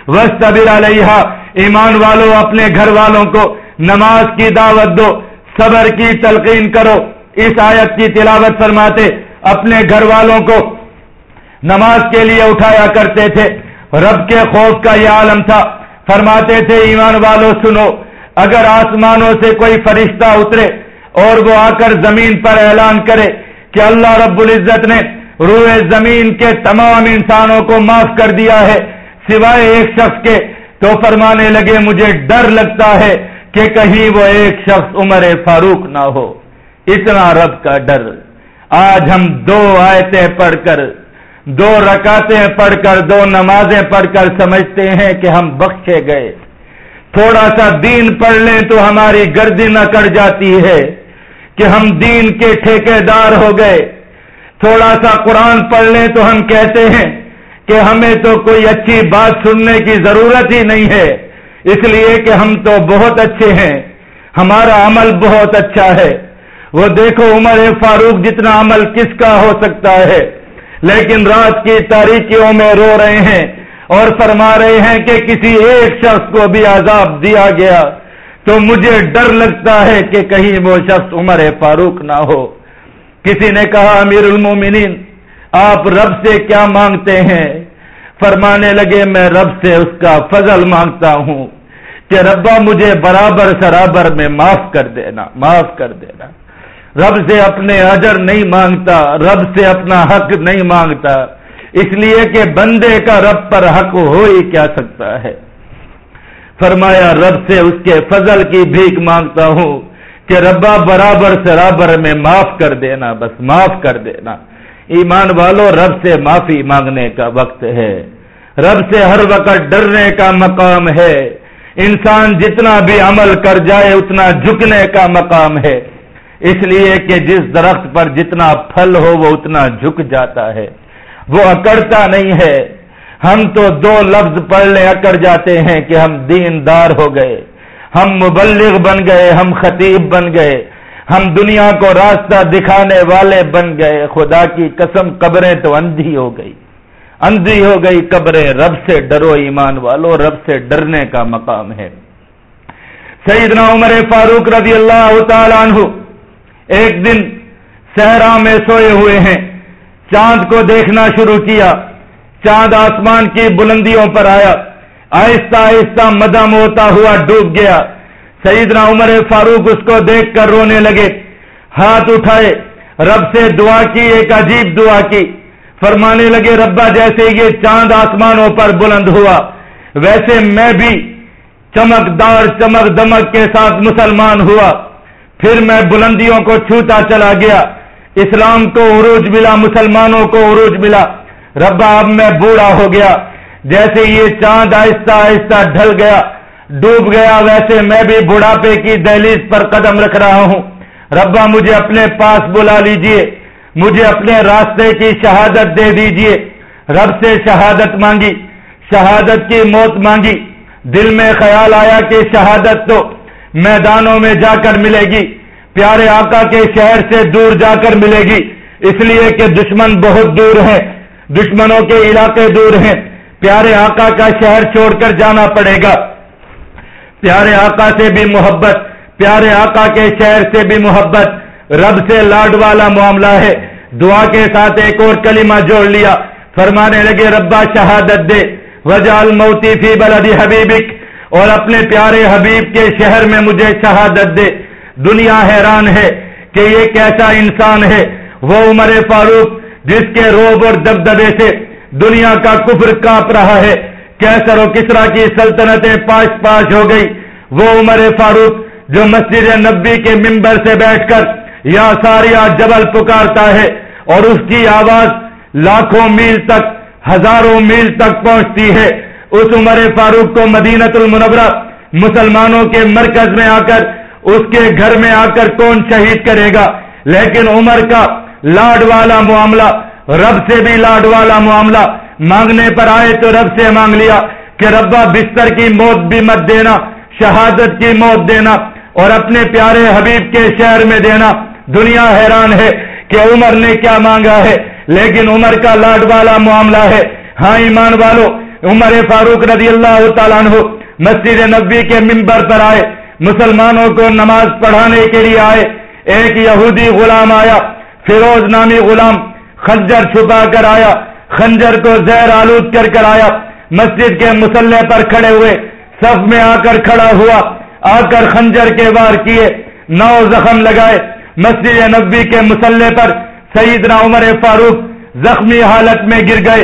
وَاسْتَبِرْ عَلَيْهَا، ایمان والو اپنے گھر والوں کو نماز کی دعوت دو، صبر کی تلقین کرو۔ اس آیت کی تلاوت فرماتے اپنے گھر والوں کو نماز کے لیے اٹھایا کرتے تھے، رب کے خوف کا یہ عالم تھا۔ فرماتے تھے ایمان والو سنو، اگر آسمانوں سے کوئی فرشتہ اترے اور وہ آ کر زمین پر اعلان کرے کہ اللہ رب العزت نے روئے زمین کے تمام انسانوں کو معاف کر دیا ہے سوائے ایک شخص کے، تو فرمانے لگے مجھے ڈر لگتا ہے کہ کہیں وہ ایک شخص عمر فاروق نہ ہو۔ اتنا رب کا ڈر۔ آج ہم دو آیتیں پڑھ کر، دو رکعتیں پڑھ کر، دو نمازیں پڑھ کر سمجھتے ہیں کہ ہم بخشے گئے۔ تھوڑا سا دین پڑھ لیں تو ہماری گردن اکڑ جاتی ہے کہ ہم دین کے ٹھیکیدار ہو گئے۔ تھوڑا سا قرآن پڑھ لیں تو ہم کہتے ہیں کہ ہمیں تو کوئی اچھی بات سننے کی ضرورت ہی نہیں ہے، اس لیے کہ ہم تو بہت اچھے ہیں، ہمارا عمل بہت اچھا ہے۔ وہ دیکھو عمر فاروق جتنا عمل کس کا ہو سکتا ہے، لیکن رات کی تاریکیوں میں رو رہے ہیں اور فرما رہے ہیں کہ کسی ایک شخص کو بھی عذاب دیا گیا تو مجھے ڈر لگتا ہے کہ کہیں وہ شخص عمر فاروق نہ ہو۔ کسی نے کہا امیر المومنین آپ رب سے کیا مانگتے ہیں؟ فرمانے لگے میں رب سے اس کا فضل مانگتا ہوں کہ ربا مجھے برابر سرابر میں معاف کر دینا، معاف کر دینا۔ رب سے اپنے اجر نہیں مانگتا، رب سے اپنا حق نہیں مانگتا، اس لیے کہ بندے کا رب پر حق ہو ہی کیا سکتا ہے۔ فرمایا رب سے اس کے فضل کی بھیک مانگتا ہوں کہ ربا برابر سرابر میں معاف کر دینا، بس معاف کر دینا۔ ایمان والو رب سے معافی مانگنے کا وقت ہے، رب سے ہر وقت ڈرنے کا مقام ہے۔ انسان جتنا بھی عمل کر جائے اتنا جھکنے کا مقام ہے، اس لیے کہ جس درخت پر جتنا پھل ہو وہ اتنا جھک جاتا ہے، وہ اکڑتا نہیں ہے۔ ہم تو دو لفظ پڑھ لیں اکڑ جاتے ہیں کہ ہم دیندار ہو گئے، ہم مبلغ بن گئے، ہم خطیب بن گئے، ہم دنیا کو راستہ دکھانے والے بن گئے۔ خدا کی قسم قبریں تو اندھی ہو گئی، اندھی ہو گئی قبریں۔ رب سے ڈرو ایمان والو، رب سے ڈرنے کا مقام ہے۔ سیدنا عمر فاروق رضی اللہ تعالیٰ عنہ ایک دن صحرا میں سوئے ہوئے ہیں، چاند کو دیکھنا شروع کیا۔ چاند آسمان کی بلندیوں پر آیا، آہستہ آہستہ مدھم ہوتا ہوا ڈوب گیا۔ سیدنا عمر فاروق اس کو دیکھ کر رونے لگے، ہاتھ اٹھائے، رب سے دعا کی، ایک عجیب دعا کی۔ فرمانے لگے ربا جیسے یہ چاند آسمانوں پر بلند ہوا ویسے میں بھی چمکدار چمک دمک کے ساتھ مسلمان ہوا، پھر میں بلندیوں کو چھوتا چلا گیا، اسلام کو عروج ملا، مسلمانوں کو عروج ملا۔ ربا اب میں بوڑھا ہو گیا، جیسے یہ چاند آہستہ آہستہ ڈھل گیا، ڈوب گیا، ویسے میں بھی بڑھاپے کی دہلیز پر قدم رکھ رہا ہوں۔ ربا مجھے اپنے پاس بلا لیجئے، مجھے اپنے راستے کی شہادت دے دیجئے۔ رب سے شہادت مانگی، شہادت کی موت مانگی۔ دل میں خیال آیا کہ شہادت تو میدانوں میں جا کر ملے گی، پیارے آقا کے شہر سے دور جا کر ملے گی، اس لیے کہ دشمن بہت دور ہیں، دشمنوں کے علاقے دور ہیں، پیارے آقا کا شہر چھوڑ کر جانا پڑے گا۔ پیارے آقا سے بھی محبت، پیارے آقا کے شہر سے بھی محبت، رب سے لاڈ والا معاملہ ہے۔ دعا کے ساتھ ایک اور کلمہ جوڑ لیا، فرمانے لگے ربا شہادت دے، وجعل موتی فی بلد حبیبک، اور اپنے پیارے حبیب کے شہر میں مجھے شہادت دے۔ دنیا حیران ہے کہ یہ کیسا انسان ہے، وہ عمر فاروق جس کے روب اور دبدبے سے دنیا کا کفر کانپ رہا ہے، کیسر و کسرا کی سلطنتیں پاش پاش ہو گئی، وہ عمر فاروق جو مسجد نبی کے منبر سے بیٹھ کر یا ساریہ جبل پکارتا ہے اور اس کی آواز لاکھوں میل تک، ہزاروں میل تک پہنچتی ہے، اس عمر فاروق کو مدینہ المنورہ مسلمانوں کے مرکز میں آ کر، اس کے گھر میں آ کر کون شہید کرے گا؟ لیکن عمر کا لاڈ والا معاملہ، رب سے بھی لاڈ والا معاملہ، مانگنے پر آئے تو رب سے مانگ لیا کہ ربا بستر کی موت بھی مت دینا، شہادت کی موت دینا اور اپنے پیارے حبیب کے شہر میں دینا۔ دنیا حیران ہے کہ عمر نے کیا مانگا ہے، لیکن عمر کا لاڈ والا معاملہ ہے۔ ہاں ایمان والو، عمر فاروق رضی اللہ تعالیٰ عنہ مسجد نبوی کے منبر پر آئے، مسلمانوں کو نماز پڑھانے کے لیے آئے۔ ایک یہودی غلام آیا، فیروز نامی غلام، خنجر چھپا کر آیا، خنجر کو زہر آلود کر کر آیا، مسجد کے مصلی پر کھڑے ہوئے، صف میں آ کر کھڑا ہوا، آ کر خنجر کے وار کیے، نو زخم لگائے۔ مسجد نبوی کے مصلی پر سیدنا عمر فاروق زخمی حالت میں گر گئے،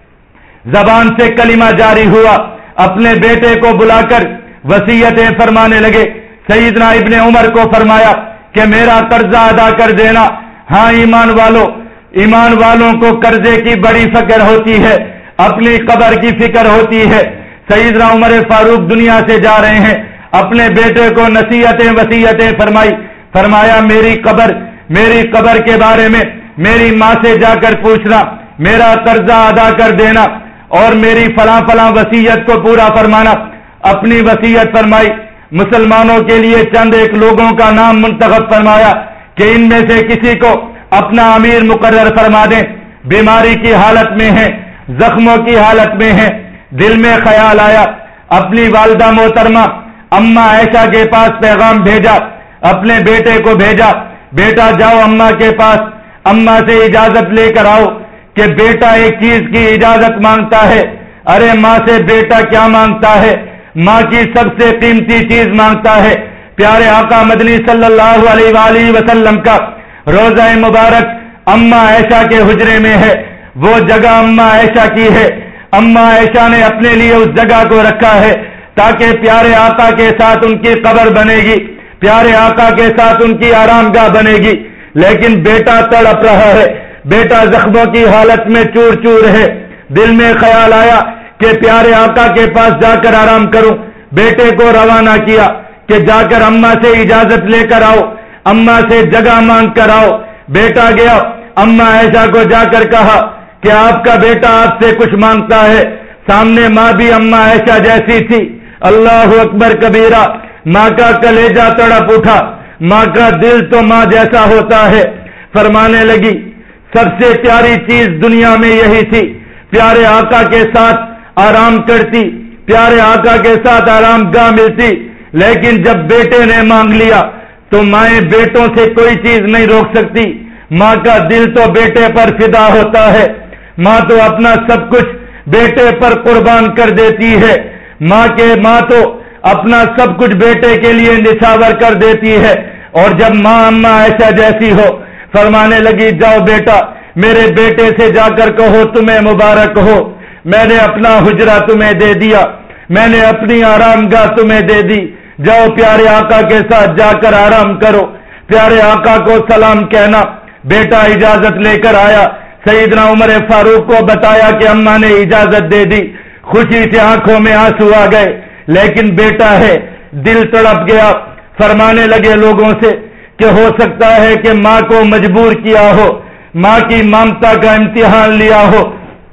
زبان سے کلمہ جاری ہوا، اپنے بیٹے کو بلا کر وصیتیں فرمانے لگے۔ سیدنا ابن عمر کو فرمایا کہ میرا قرضہ ادا کر دینا۔ ہاں ایمان والوں ایمان والوں کو قرضے کی بڑی فکر ہوتی ہے، اپنی قبر کی فکر ہوتی ہے۔ سیدنا عمر فاروق دنیا سے جا رہے ہیں، اپنے بیٹے کو نصیحتیں وصیتیں فرمائی، فرمایا میری قبر میری قبر کے بارے میں میری ماں سے جا کر پوچھنا، میرا قرضہ ادا کر دینا اور میری فلاں فلاں وصیت کو پورا فرمانا۔ اپنی وصیت فرمائی، مسلمانوں کے لیے چند ایک لوگوں کا نام منتخب فرمایا کہ ان میں سے کسی کو اپنا امیر مقرر فرما دیں، بیماری کی حالت میں ہیں، زخموں کی حالت میں ہیں۔ دل میں خیال آیا، اپنی والدہ محترمہ اماں عائشہ کے پاس پیغام بھیجا، اپنے بیٹے کو بھیجا، بیٹا جاؤ اماں کے پاس، اماں سے اجازت لے کر آؤ کہ بیٹا ایک چیز کی اجازت مانگتا ہے۔ ارے ماں سے بیٹا کیا مانگتا ہے؟ ماں کی سب سے قیمتی چیز مانگتا ہے۔ پیارے آقا مدنی صلی اللہ علیہ وآلہ وسلم کا روضہ مبارک اماں عائشہ کے حجرے میں ہے، وہ جگہ اماں عائشہ کی ہے۔ اماں عائشہ نے اپنے لیے اس جگہ کو رکھا ہے تاکہ پیارے آقا کے ساتھ ان کی قبر بنے گی، پیارے آقا کے ساتھ ان کی آرام گاہ بنے گی۔ لیکن بیٹا تڑپ رہا ہے، بیٹا زخموں کی حالت میں چور چور ہے۔ دل میں خیال آیا کہ پیارے آقا کے پاس جا کر آرام کروں۔ بیٹے کو روانہ کیا کہ جا کر اماں سے اجازت لے کر آؤ، اماں سے جگہ مانگ کر آؤ۔ بیٹا گیا، اماں عائشہ کو جا کر کہا کہ آپ کا بیٹا آپ سے کچھ مانگتا ہے۔ سامنے ماں بھی اماں عائشہ جیسی تھی۔ اللہ اکبر کبیرہ، ماں کا کلیجہ تڑپ اٹھا، ماں کا دل تو ماں جیسا ہوتا ہے۔ فرمانے لگی سب سے پیاری چیز دنیا میں یہی تھی، پیارے آقا کے ساتھ آرام کرتی، پیارے آقا کے ساتھ آرام گاہ ملتی۔ لیکن جب بیٹے نے مانگ لیا تو مائیں بیٹوں سے کوئی چیز نہیں روک سکتی۔ ماں کا دل تو بیٹے پر فدا ہوتا ہے، ماں تو اپنا سب کچھ بیٹے پر قربان کر دیتی ہے۔ ماں کے ماں تو اپنا سب کچھ بیٹے کے لیے نچھاور کر دیتی ہے۔ اور جب ماں اماں عائشہ جیسی ہو، فرمانے لگی جاؤ بیٹا، میرے بیٹے سے جا کر کہو تمہیں مبارک ہو، میں نے اپنا حجرہ تمہیں دے دیا، میں نے اپنی آرام گاہ تمہیں دے دی، جاؤ پیارے آقا کے ساتھ جا کر آرام کرو، پیارے آقا کو سلام کہنا۔ بیٹا اجازت لے کر آیا، سیدنا عمر فاروق کو بتایا کہ اماں نے اجازت دے دی۔ خوشی سے آنکھوں میں آنسو آ گئے، لیکن بیٹا ہے، دل تڑپ گیا۔ فرمانے لگے لوگوں سے کہ ہو سکتا ہے کہ ماں کو مجبور کیا ہو، ماں کی ممتا کا امتحان لیا ہو،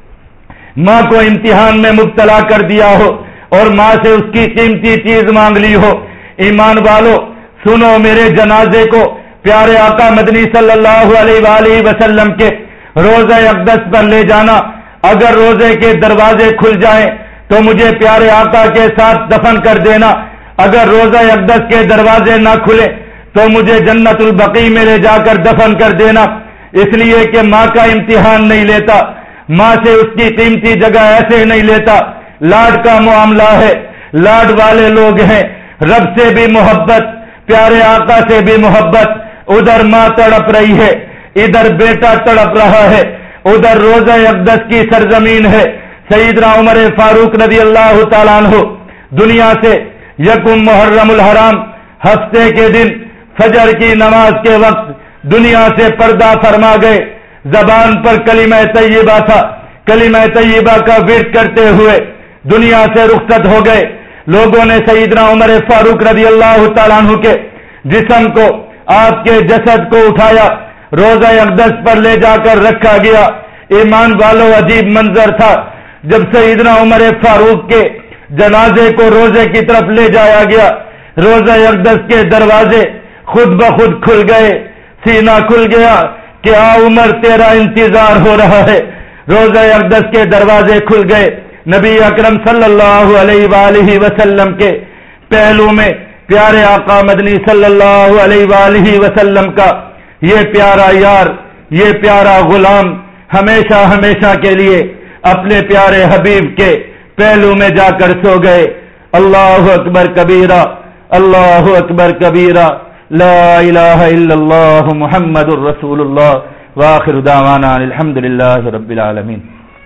ماں کو امتحان میں مبتلا کر دیا ہو اور ماں سے اس کی قیمتی چیز مانگ لی ہو۔ ایمان والو سنو میرے جنازے کو پیارے آقا مدنی صلی اللہ علیہ وآلہ وسلم کے روضہ اقدس پر لے جانا۔ اگر روضے کے دروازے کھل جائیں تو مجھے پیارے آقا کے ساتھ دفن کر دینا، اگر روضہ اقدس کے دروازے نہ کھلے تو مجھے جنت البقیع میں لے جا کر دفن کر دینا۔ اس لیے کہ ماں کا امتحان نہیں لیتا، ماں سے اس کی قیمتی جگہ ایسے نہیں لیتا۔ لاڈ کا معاملہ ہے، لاڈ والے لوگ ہیں، رب سے بھی محبت، پیارے آقا سے بھی محبت۔ ادھر ماں تڑپ رہی ہے، ادھر بیٹا تڑپ رہا ہے، ادھر روضہ اقدس کی سرزمین ہے۔ سیدنا عمر فاروق رضی اللہ تعالیٰ عنہ دنیا سے یکم محرم الحرام ہفتے کے دن فجر کی نماز کے وقت دنیا سے پردہ فرما گئے۔ زبان پر کلمہ طیبہ تھا، کلمہ طیبہ کا ورد کرتے ہوئے دنیا سے رخصت ہو گئے۔ لوگوں نے سیدنا عمر فاروق رضی اللہ تعالیٰ عنہ کے جسم کو، آپ کے جسد کو اٹھایا، روضہ اقدس پر لے جا کر رکھا گیا۔ ایمان والو عجیب منظر تھا جب سیدنا عمر فاروق کے جنازے کو روضے کی طرف لے جایا گیا، روضہ اقدس کے دروازے خود بخود کھل گئے، سینہ کھل گیا کہ آ عمر تیرا انتظار ہو رہا ہے۔ روضہ اقدس کے دروازے کھل گئے، نبی اکرم صلی اللہ علیہ وآلہ وسلم کے پہلو میں پیارے آقا مدنی صلی اللہ علیہ وآلہ وسلم کا یہ پیارا یار، یہ پیارا غلام ہمیشہ ہمیشہ کے لیے اپنے پیارے حبیب کے پہلو میں جا کر سو گئے۔ اللہ اکبر کبیرہ، اللہ اکبر کبیرہ، لا الہ الا اللہ محمد الرسول اللہ، وآخر دعوانا الحمدللہ رب العالمین۔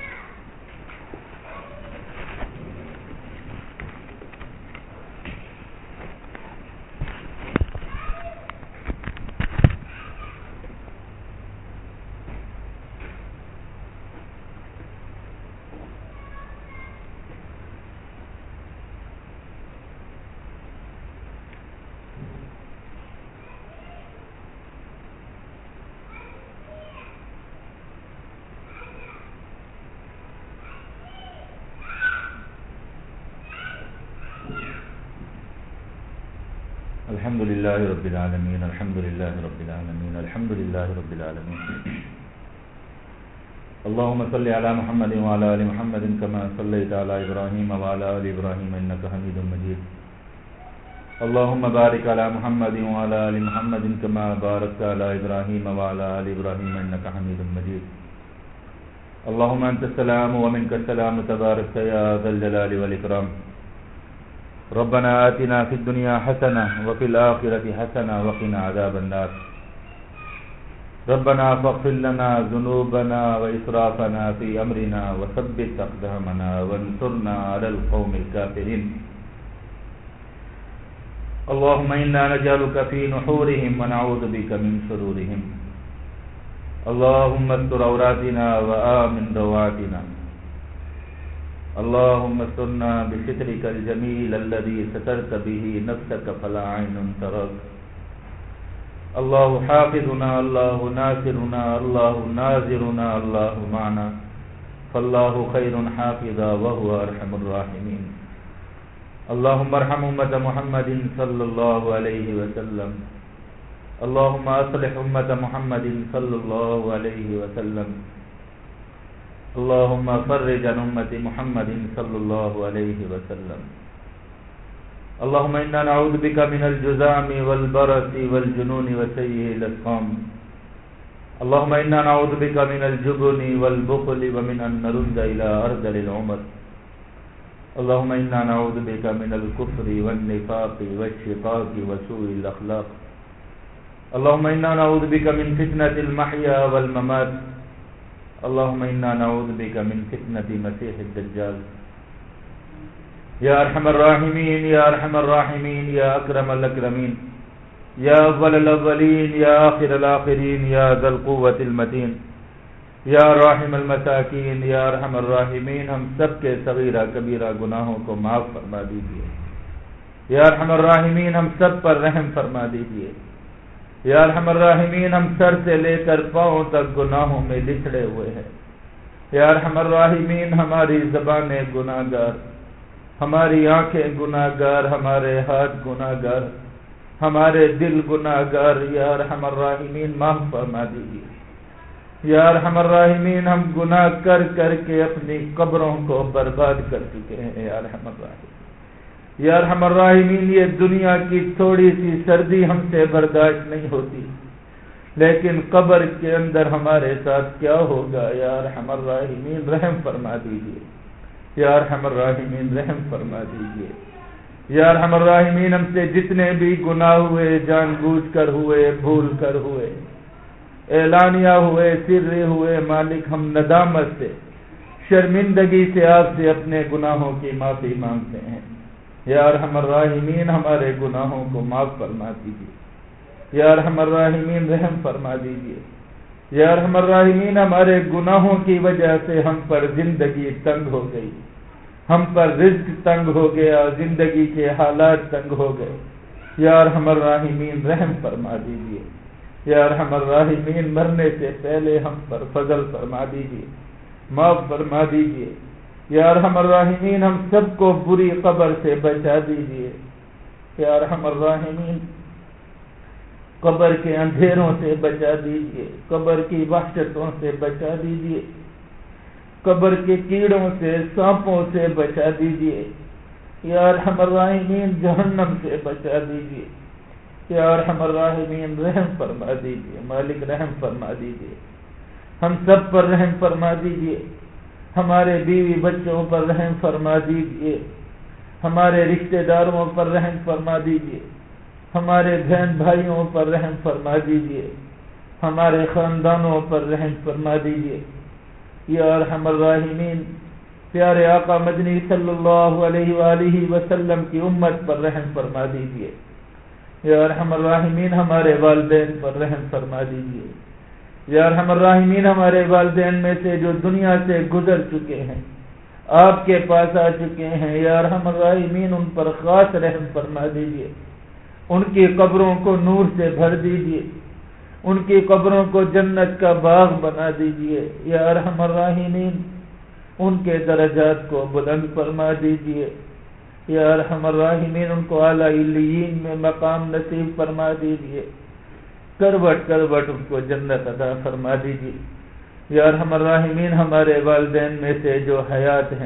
الحمد للہ رب العالمین، الحمد للہ رب العالمین، الحمد للہ رب العالمین۔ اللهم صل على محمد وعلى آل محمد كما صليت على إبراهيم وعلى آل إبراهيم إنك حميد مجيد۔ اللهم بارك على محمد وعلى آل محمد كما باركت على إبراهيم وعلى آل إبراهيم إنك حميد مجيد۔ اللهم أنت السلام ومنك السلام تبارك يا ذا الجلال والإكرام۔ ربنا آتنا في الدنيا حسنة وفي الآخرة حسنة وقنا عذاب النار۔ ربنا فاغفر لنا ذنوبنا وإسرافنا في أمرنا وثبت أقدامنا وانصرنا على القوم الكافرين۔ اللهم إنا نجعلك في نحورهم ونعوذ بك من شرورهم۔ اللهم استر عوراتنا وآمن رواتنا۔ اللهم استرنا بسترك الجميل الذي سترت به نفسك فلا عين تراك۔ الله حافظنا، الله ناصرنا، الله ناظرنا، الله معنا، فالله خير حافظا وهو أرحم الراحمين۔ اللهم ارحم أمة محمد صلى الله عليه وسلم۔ اللهم أصلح أمة محمد صلى الله عليه وسلم۔ اللهم فرج عن أمة محمد صلى الله عليه وسلم۔ اللهم إنا نعوذ بك من الجذام والبرص والجنون وسيء الأسقام۔ اللهم إنا نعوذ بك من الجبن والبخل ومن أن نرد إلى أرذل العمر۔ اللهم إنا نعوذ بك من الكفر والنفاق والشقاق وسوء الأخلاق۔ اللهم إنا نعوذ بك من فتنة المحيا والممات۔ اللهم إنا نعوذ بك من فتنة مسيح الدجال۔ یا ارحم الراحمین، یا ارحم الراحمین، یا اکرم الاکرمین، یا اول الاولین، یا آخر الاخرین، یا ذا القوة المتین، یا راحم المساکین، یا ارحم الراحمین، ہم سب کے صغیرہ کبیرہ گناہوں کو معاف فرما دیجیے۔ یا ارحم الراحمین، ہم سب پر رحم فرما دیجیے۔ یا ارحم الراحمین، ہم سر سے لے کر پاؤں تک گناہوں میں لچڑے ہوئے ہیں۔ یا ارحم الراحمین، ہماری زبانیں گناہ گار، ہماری آنکھیں گناہ گار، ہمارے ہاتھ گناہ گار، ہمارے دل گناہ گار، یا ارحم الراحمین معاف فرما دیجیے۔ یا ارحم الراحمین، ہم گناہ کر کر کے اپنی قبروں کو برباد کر چکے ہیں۔ یا ارحم الراحمین، یا ارحم الراحمین، یہ دنیا کی تھوڑی سی سردی ہم سے برداشت نہیں ہوتی، لیکن قبر کے اندر ہمارے ساتھ کیا ہوگا؟ یا ارحم الراحمین رحم فرما دیجیے۔ یا ارحم الراحمین رحم فرما دیجیے۔ یا ارحم الراحمین، ہم سے جتنے بھی گناہ ہوئے، جان بوجھ کر ہوئے، بھول کر ہوئے، اعلانیہ ہوئے، سرے ہوئے، مالک ہم ندامت سے، شرمندگی سے آپ سے اپنے گناہوں کی معافی مانگتے ہیں۔ یا ارحم الراحمین، ہمارے گناہوں کو معاف فرما دیجیے۔ یا ارحم الراحمین رحم فرما دیجیے۔ یا ارحم الراحمین، ہمارے گناہوں کی وجہ سے ہم پر زندگی تنگ ہو گئی، ہم پر رزق تنگ ہو گیا، زندگی کے حالات تنگ ہو گئے۔ یا ارحم الراحمین رحم فرما دیجیے۔ یا ارحم الراحمین، مرنے سے پہلے ہم پر فضل فرما دیجیے، معاف فرما دیجیے۔ یا ارحم الراحمین، ہم سب کو بری قبر سے بچا دیجیے۔ یا ارحم الراحمین، قبر کے اندھیروں سے بچا دیجیے، قبر کی وحشتوں سے بچا دیجیے۔ قبر کے کیڑوں سے سانپوں سے بچا دیجئے یا ارحم الراحمین، جہنم سے بچا دیجئے یا ارحم الراحمین، رحم فرما دیجئے مالک، رحم فرما دیجئے، ہم سب پر رحم فرما دیجئے، ہمارے بیوی بچوں پر رحم فرما دیجئے، ہمارے رشتہ داروں پر رحم فرما دیجئے، ہمارے بہن بھائیوں پر رحم فرما دیجئے، ہمارے خاندانوں پر رحم فرما دیجئے یا ارحم الراحمین۔ پیارے آقا مدنی صلی اللہ علیہ وآلہ وسلم کی امت پر رحم فرما دیجئے یا ارحم الراحمین، ہمارے والدین پر رحم فرما دیجئے یا ارحم الراحمین، ہمارے والدین میں سے جو دنیا سے گزر چکے ہیں، آپ کے پاس آ چکے ہیں، یا ارحم الراحمین ان پر خاص رحم فرما دیجئے، ان کی قبروں کو نور سے بھر دیجئے، ان کی قبروں کو جنت کا باغ بنا دیجئے یا ارحم الراحمین، ان کے درجات کو بلند فرما دیجئے یا ارحم الراحمین، ان کو اعلیٰ علیین میں مقام نصیب فرما دیجئے، کروٹ کروٹ ان کو جنت عطا فرما دیجئے یا ارحم الراحمین۔ ہمارے والدین میں سے جو حیات ہیں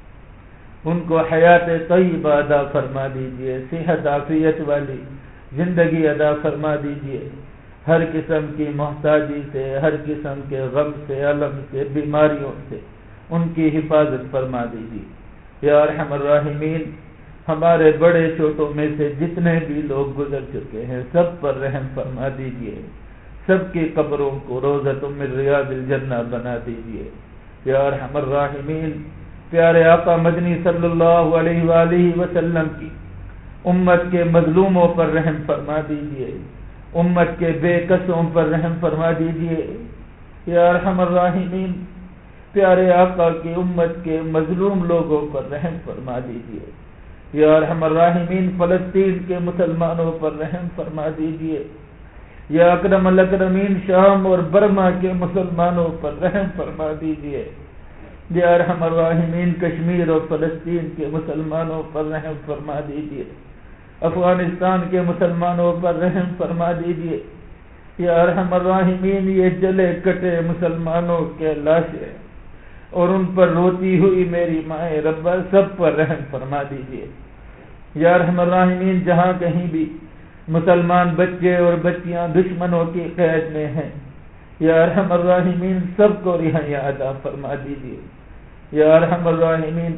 ان کو حیات طیبہ عطا فرما دیجئے، صحت عافیت والی زندگی عطا فرما دیجئے، ہر قسم کی محتاجی سے، ہر قسم کے غم سے، الم سے، بیماریوں سے ان کی حفاظت فرما دیجئے یا ارحم الراحمین۔ ہمارے بڑے چھوٹوں میں سے جتنے بھی لوگ گزر چکے ہیں سب پر رحم فرما دیجئے، سب کی قبروں کو روضۃ من ریاض الجنہ بنا دیجئے یا ارحم الراحمین۔ پیارے آقا مدنی صلی اللہ علیہ وآلہ وسلم کی امت کے مظلوموں پر رحم فرما دیجئے، امت کے بے کسوں پر رحم فرما دیجئے یا ارحم الراحمین۔ پیارے آقا کی امت کے مظلوم لوگوں پر رحم فرما دیجئے یا ارحم الراحمین۔ فلسطین کے مسلمانوں پر رحم فرما دیجئے یا اکرم الاکرمین۔ شام اور برما کے مسلمانوں پر رحم فرما دیجئے یا ارحم الراحمین۔ کشمیر اور فلسطین کے مسلمانوں پر رحم فرما دیجئے، افغانستان کے مسلمانوں پر رحم فرما دیجئے یا ارحم الراحمین۔ یہ جلے کٹے مسلمانوں کے لاشیں اور ان پر روتی ہوئی میری مائیں ربا، سب پر رحم فرما دیجئے یا ارحم الراحمین۔ جہاں کہیں بھی مسلمان بچے اور بچیاں دشمنوں کی قید میں ہیں یا ارحم الراحمین، سب کو رہائیاں عطا فرما دیجئے یا ارحم الراحمین۔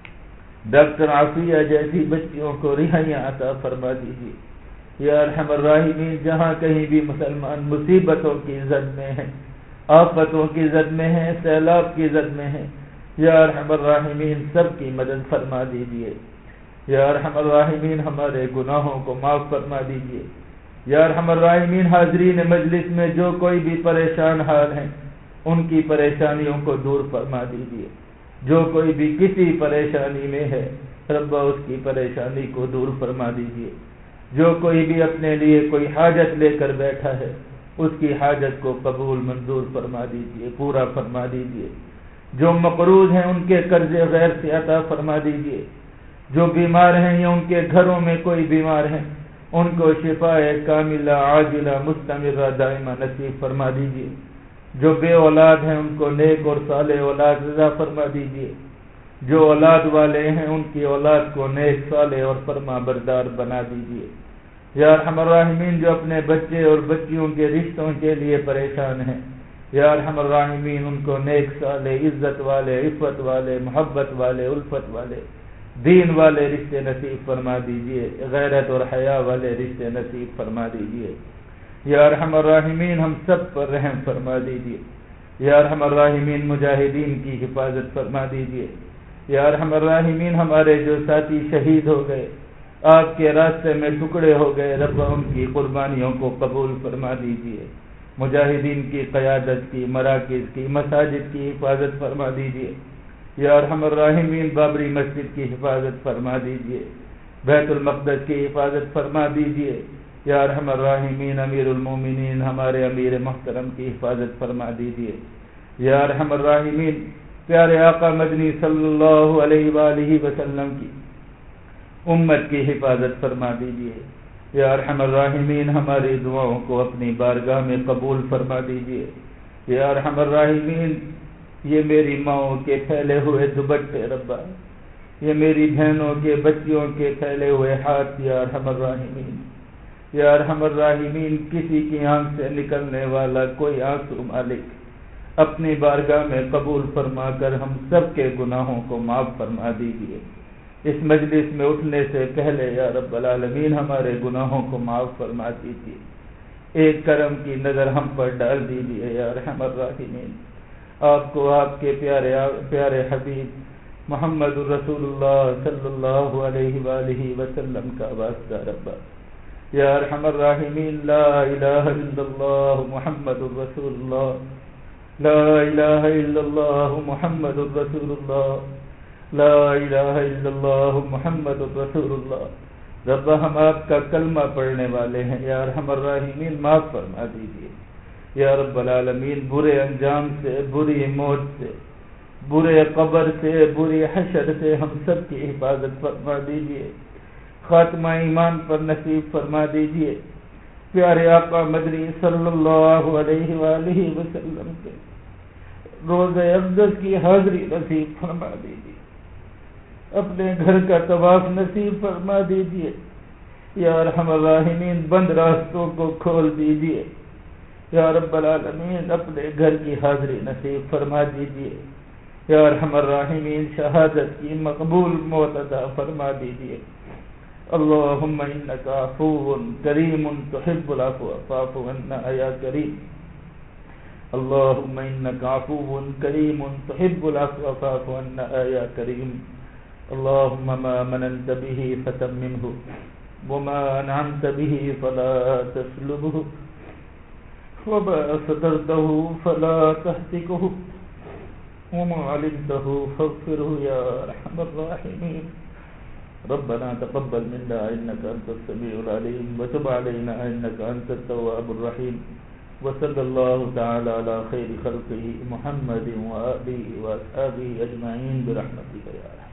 ڈاکٹر عافیہ جیسی بچیوں کو رہائیاں عطا فرما دیجئے یا ارحم الراحمین۔ جہاں کہیں بھی مسلمان مصیبتوں کی زد میں ہیں، آفتوں کی زد میں ہیں، سیلاب کی زد میں ہیں یا ارحم الراحمین، سب کی مدد فرما دیجئے یا ارحم الراحمین۔ ہمارے گناہوں کو معاف فرما دیجئے یا ارحم الراحمین۔ حاضرین مجلس میں جو کوئی بھی پریشان حال ہیں ان کی پریشانیوں کو دور فرما دیجئے، جو کوئی بھی کسی پریشانی میں ہے ربا اس کی پریشانی کو دور فرما دیجئے، جو کوئی بھی اپنے لیے کوئی حاجت لے کر بیٹھا ہے اس کی حاجت کو قبول منظور فرما دیجئے، پورا فرما دیجئے، جو مقروض ہیں ان کے قرض غیر سے عطا فرما دیجئے، جو بیمار ہیں یا ان کے گھروں میں کوئی بیمار ہیں ان کو شفاء کاملہ عاجلہ مستمرہ دائمہ نصیب فرما دیجئے، جو بے اولاد ہیں ان کو نیک اور صالح اولاد عطا فرما دیجئے، جو اولاد والے ہیں ان کی اولاد کو نیک صالح اور فرما بردار بنا دیجئے یا ارحم الراحمین۔ جو اپنے بچے اور بچیوں کے رشتوں کے لیے پریشان ہیں یا ارحم الراحمین، ان کو نیک صالح عزت والے، عفت والے، محبت والے، الفت والے، دین والے رشتے نصیب فرما دیجئے، غیرت اور حیا والے رشتے نصیب فرما دیجئے یا ارحم الراحمین۔ ہم سب پر رحم فرما دیجئے یا ارحم الراحمین۔ مجاہدین کی حفاظت فرما دیجئے یا ارحم الراحمین۔ ہمارے جو ساتھی شہید ہو گئے، آپ کے راستے میں ٹکڑے ہو گئے، رب ان کی قربانیوں کو قبول فرما دیجئے، مجاہدین کی قیادت کی، مراکز کی، مساجد کی حفاظت فرما دیجئے یا ارحم الراحمین۔ بابری مسجد کی حفاظت فرما دیجئے، بیت المقدس کی حفاظت فرما دیجئے یا ارحم الراحمین۔ امیر المومنین ہمارے امیر محترم کی حفاظت فرما دیجئے یا ارحم الراحمین۔ پیارے آقا مدنی صلی اللہ علیہ وآلہ وسلم کی امت کی حفاظت فرما دیجئے یا ارحم الراحمین۔ ہماری دعاؤں کو اپنی بارگاہ میں قبول فرما دیجئے یا ارحم الراحمین۔ یہ میری ماؤں کے پھیلے ہوئے دوپٹے ربا، یہ میری بہنوں کے بچیوں کے پھیلے ہوئے ہاتھ، یا ارحم الراحمین یا ارحم الراحمین، کسی کی آنکھ سے نکلنے والا کوئی آنسو مالک اپنی بارگاہ میں قبول فرما کر ہم سب کے گناہوں کو معاف فرما دیجیے۔ اس مجلس میں اٹھنے سے پہلے یا رب العالمین ہمارے گناہوں کو معاف فرما دیجیے، ایک کرم کی نظر ہم پر ڈال دیجیے یا ارحم الراحمین۔ آپ کو آپ کے پیارے پیارے حبیب محمد رسول اللہ صلی اللہ علیہ وآلہ وسلم کا واسطہ ربا، یا ارحم الراحمین، لا الہ الا اللہ محمد رسول اللہ، لا الہ الا اللہ محمد رسول اللہ، لا الہ الا اللہ محمد رسول اللہ۔ رب ہم آپ کا کلمہ پڑھنے والے ہیں، یا ارحم الراحمین معاف فرما دیجیے یا رب العالمین۔ برے انجام سے، بری موت سے، برے قبر سے، بری حشر سے ہم سب کی حفاظت فرما دیجیے، خاتمہ ایمان پر نصیب فرما دیجیے، پیارے آقا مدنی صلی اللہ علیہ وآلہ وسلم کے روز اقدس کی حاضری نصیب فرما دیجیے، اپنے گھر کا طواف نصیب فرما دیجیے یا ارحم الراحمین۔ بند راستوں کو کھول دیجیے یا رب العالمین، اپنے گھر کی حاضری نصیب فرما دیجیے یا ارحم الراحمین۔ شہادت کی مقبول موت عطا فرما دیجیے۔ اللہم انک عفو کریم تحب العفو فاعف عنا یا کریم، اللہم انک عفو کریم تحب العفو فاعف عنا یا کریم، اللہم ما مننت به فتممه وما انعمت به فلا تسلبه وما سترته فلا تهتكه وما علمته فاغفره يا ارحم الراحمين۔ ربنا تقبل منا انك انت السميع العليم وتب علينا انك انت التواب الرحيم، وصلى الله تعالى على خير خلقه محمد وآله وأصحابه أجمعين برحمتك يا رحمن۔